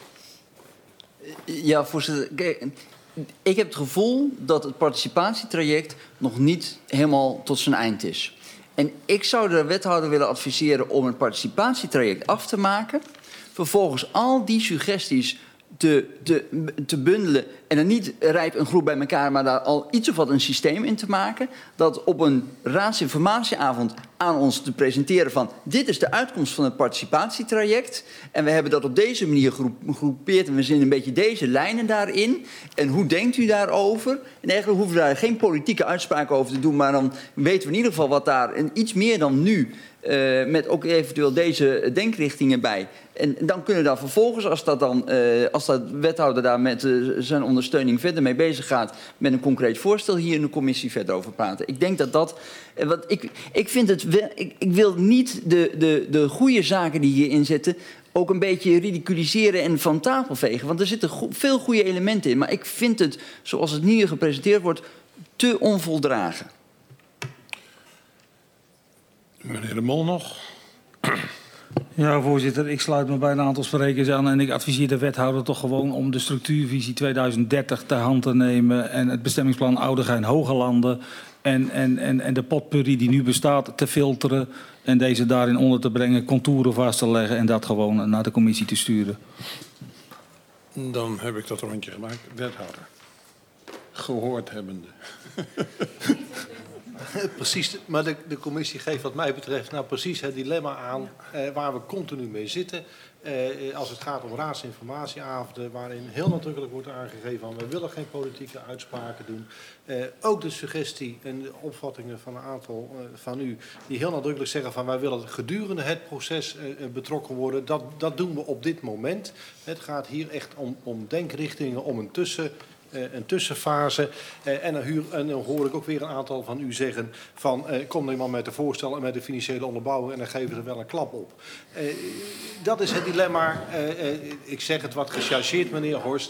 Ja, voorzitter. Kijk, ik heb het gevoel dat het participatietraject nog niet helemaal tot zijn eind is. En ik zou de wethouder willen adviseren om het participatietraject af te maken. Vervolgens al die suggesties te bundelen en dan niet rijp een groep bij elkaar, maar daar al iets of wat een systeem in te maken. Dat op een raadsinformatieavond aan ons te presenteren van dit is de uitkomst van het participatietraject. En we hebben dat op deze manier gegroepeerd en we zien een beetje deze lijnen daarin. En hoe denkt u daarover? En eigenlijk hoeven we daar geen politieke uitspraken over te doen, maar dan weten we in ieder geval wat daar en iets meer dan nu. Met ook eventueel deze denkrichtingen bij. En dan kunnen we daar vervolgens, als dat wethouder daar met zijn ondersteuning verder mee bezig gaat, met een concreet voorstel hier in de commissie verder over praten. Ik denk dat want ik vind het wel, ik wil niet de goede zaken die hierin zitten ook een beetje ridiculiseren en van tafel vegen. Want er zitten veel goede elementen in. Maar ik vind het, zoals het nu gepresenteerd wordt, te onvoldragen. Meneer De Mol nog. Ja, voorzitter, ik sluit me bij een aantal sprekers aan en ik adviseer de wethouder toch gewoon om de structuurvisie 2030 ter hand te nemen en het bestemmingsplan Oudegein-Hogelanden en de potpourri die nu bestaat te filteren en deze daarin onder te brengen, contouren vast te leggen en dat gewoon naar de commissie te sturen. Dan heb ik dat rondje gemaakt. Wethouder. Gehoord hebbende. Precies, maar de commissie geeft wat mij betreft nou precies het dilemma aan waar we continu mee zitten. Als het gaat om raadsinformatieavonden, waarin heel nadrukkelijk wordt aangegeven van we willen geen politieke uitspraken doen. Ook de suggestie en de opvattingen van een aantal van u die heel nadrukkelijk zeggen van wij willen gedurende het proces betrokken worden. Dat doen we op dit moment. Het gaat hier echt om denkrichtingen, om een tussenfase. En dan hoor ik ook weer een aantal van u zeggen van kom nou maar met de voorstellen en met de financiële onderbouwing en dan geven we er wel een klap op. Dat is het dilemma. Ik zeg het wat gechargeerd, meneer Horst.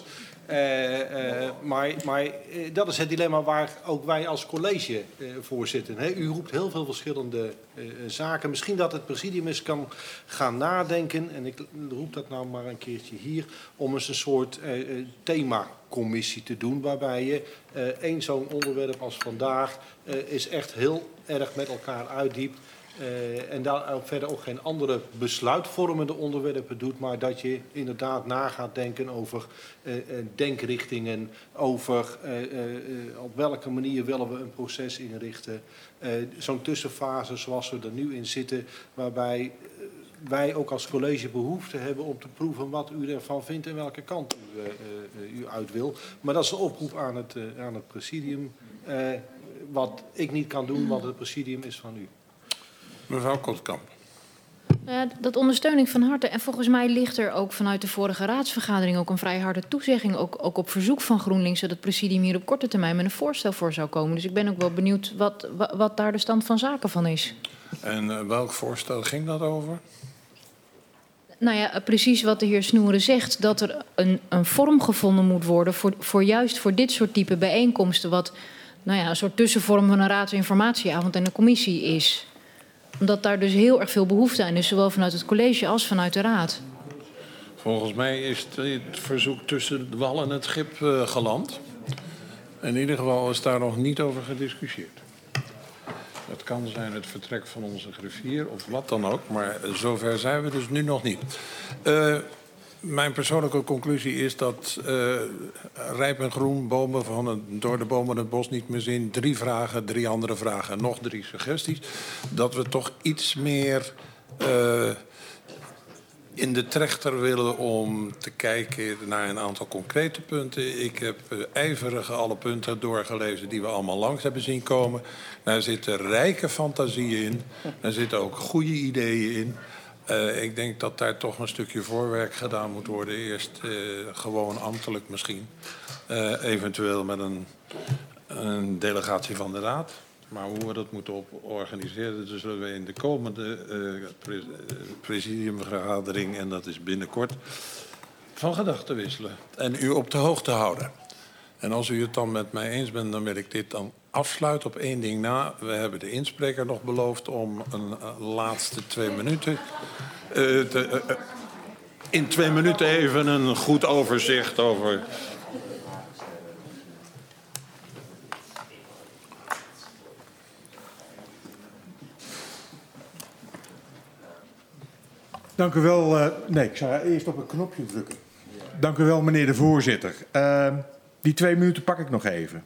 Maar dat is het dilemma waar ook wij als college voor zitten. U roept heel veel verschillende zaken. Misschien dat het presidium eens kan gaan nadenken, en ik roep dat nou maar een keertje hier, om eens een soort themacommissie te doen, waarbij je één zo'n onderwerp als vandaag is echt heel erg met elkaar uitdiept. En daar verder ook geen andere besluitvormende onderwerpen doet, maar dat je inderdaad na gaat denken over denkrichtingen, over op welke manier willen we een proces inrichten. Zo'n tussenfase zoals we er nu in zitten, waarbij wij ook als college behoefte hebben om te proeven wat u ervan vindt en welke kant u uit wil. Maar dat is een oproep aan het presidium, wat ik niet kan doen, want het presidium is van u. Mevrouw Kotkamp. Dat ondersteuning van harte. En volgens mij ligt er ook vanuit de vorige raadsvergadering ook een vrij harde toezegging. Ook op verzoek van GroenLinks dat het presidium hier op korte termijn met een voorstel voor zou komen. Dus ik ben ook wel benieuwd wat daar de stand van zaken van is. En welk voorstel ging dat over? Nou ja, precies wat de heer Snoeren zegt. Dat er een vorm gevonden moet worden juist voor dit soort type bijeenkomsten. Wat een soort tussenvorm van een raadsinformatieavond en een commissie is. Omdat daar dus heel erg veel behoefte aan is, zowel vanuit het college als vanuit de raad. Volgens mij is het verzoek tussen de wal en het schip geland. In ieder geval is daar nog niet over gediscussieerd. Het kan zijn het vertrek van onze griffier of wat dan ook, maar zover zijn we dus nu nog niet. Mijn persoonlijke conclusie is dat rijp en groen, bomen door de bomen het bos niet meer zien. 3 vragen, 3 andere vragen, nog 3 suggesties. Dat we toch iets meer in de trechter willen om te kijken naar een aantal concrete punten. Ik heb ijverig alle punten doorgelezen die we allemaal langs hebben zien komen. Daar zitten rijke fantasieën in. Daar zitten ook goede ideeën in. Ik denk dat daar toch een stukje voorwerk gedaan moet worden. Eerst gewoon ambtelijk misschien. Eventueel met een delegatie van de Raad. Maar hoe we dat moeten organiseren, dat zullen we in de komende presidiumvergadering, en dat is binnenkort, van gedachten wisselen. En u op de hoogte houden. En als u het dan met mij eens bent, dan wil ik dit dan afsluiten op één ding na. We hebben de inspreker nog beloofd om een laatste 2 minuten... in 2 minuten even een goed overzicht over... Dank u wel. Nee, ik zou eerst op een knopje drukken. Dank u wel, meneer de voorzitter. Die 2 minuten pak ik nog even.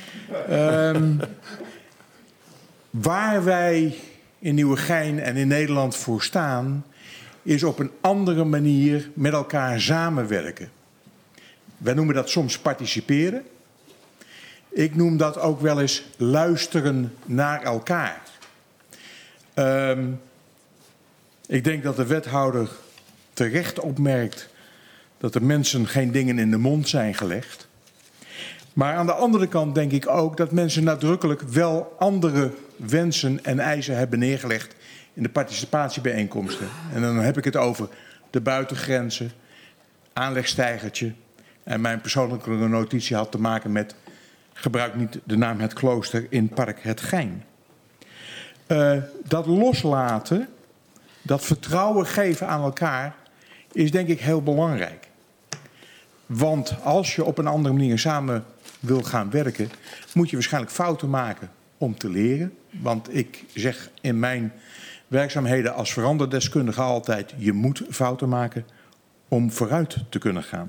Waar wij in Nieuwegein en in Nederland voor staan, is op een andere manier met elkaar samenwerken. Wij noemen dat soms participeren. Ik noem dat ook wel eens luisteren naar elkaar. Ik denk dat de wethouder terecht opmerkt dat de mensen geen dingen in de mond zijn gelegd. Maar aan de andere kant denk ik ook dat mensen nadrukkelijk wel andere wensen en eisen hebben neergelegd in de participatiebijeenkomsten. En dan heb ik het over de buitengrenzen, aanlegstijgertje. En mijn persoonlijke notitie had te maken met, gebruik niet de naam Het Klooster in Park Het Gein. Dat loslaten, dat vertrouwen geven aan elkaar, is denk ik heel belangrijk. Want als je op een andere manier samen wil gaan werken, moet je waarschijnlijk fouten maken om te leren. Want ik zeg in mijn werkzaamheden als veranderdeskundige altijd, je moet fouten maken om vooruit te kunnen gaan.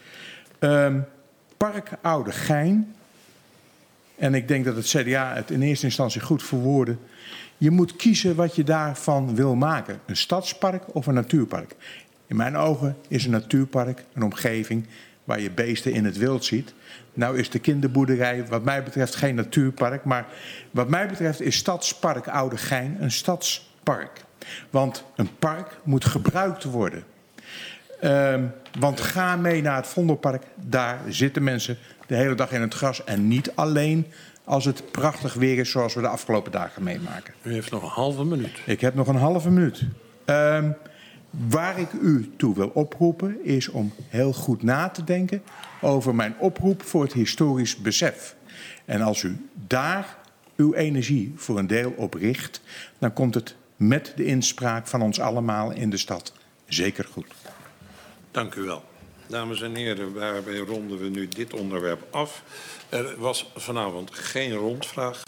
Park Oude Gein, en ik denk dat het CDA het in eerste instantie goed verwoordde, je moet kiezen wat je daarvan wil maken. Een stadspark of een natuurpark. In mijn ogen is een natuurpark een omgeving waar je beesten in het wild ziet. Nou is de kinderboerderij wat mij betreft geen natuurpark. Maar wat mij betreft is Stadspark Oude Gein een stadspark. Want een park moet gebruikt worden. Want ga mee naar het Vondelpark. Daar zitten mensen de hele dag in het gras. En niet alleen als het prachtig weer is zoals we de afgelopen dagen meemaken. U heeft nog een halve minuut. Ik heb nog een halve minuut. Waar ik u toe wil oproepen is om heel goed na te denken over mijn oproep voor het historisch besef. En als u daar uw energie voor een deel op richt, dan komt het met de inspraak van ons allemaal in de stad zeker goed. Dank u wel. Dames en heren, daarbij ronden we nu dit onderwerp af. Er was vanavond geen rondvraag.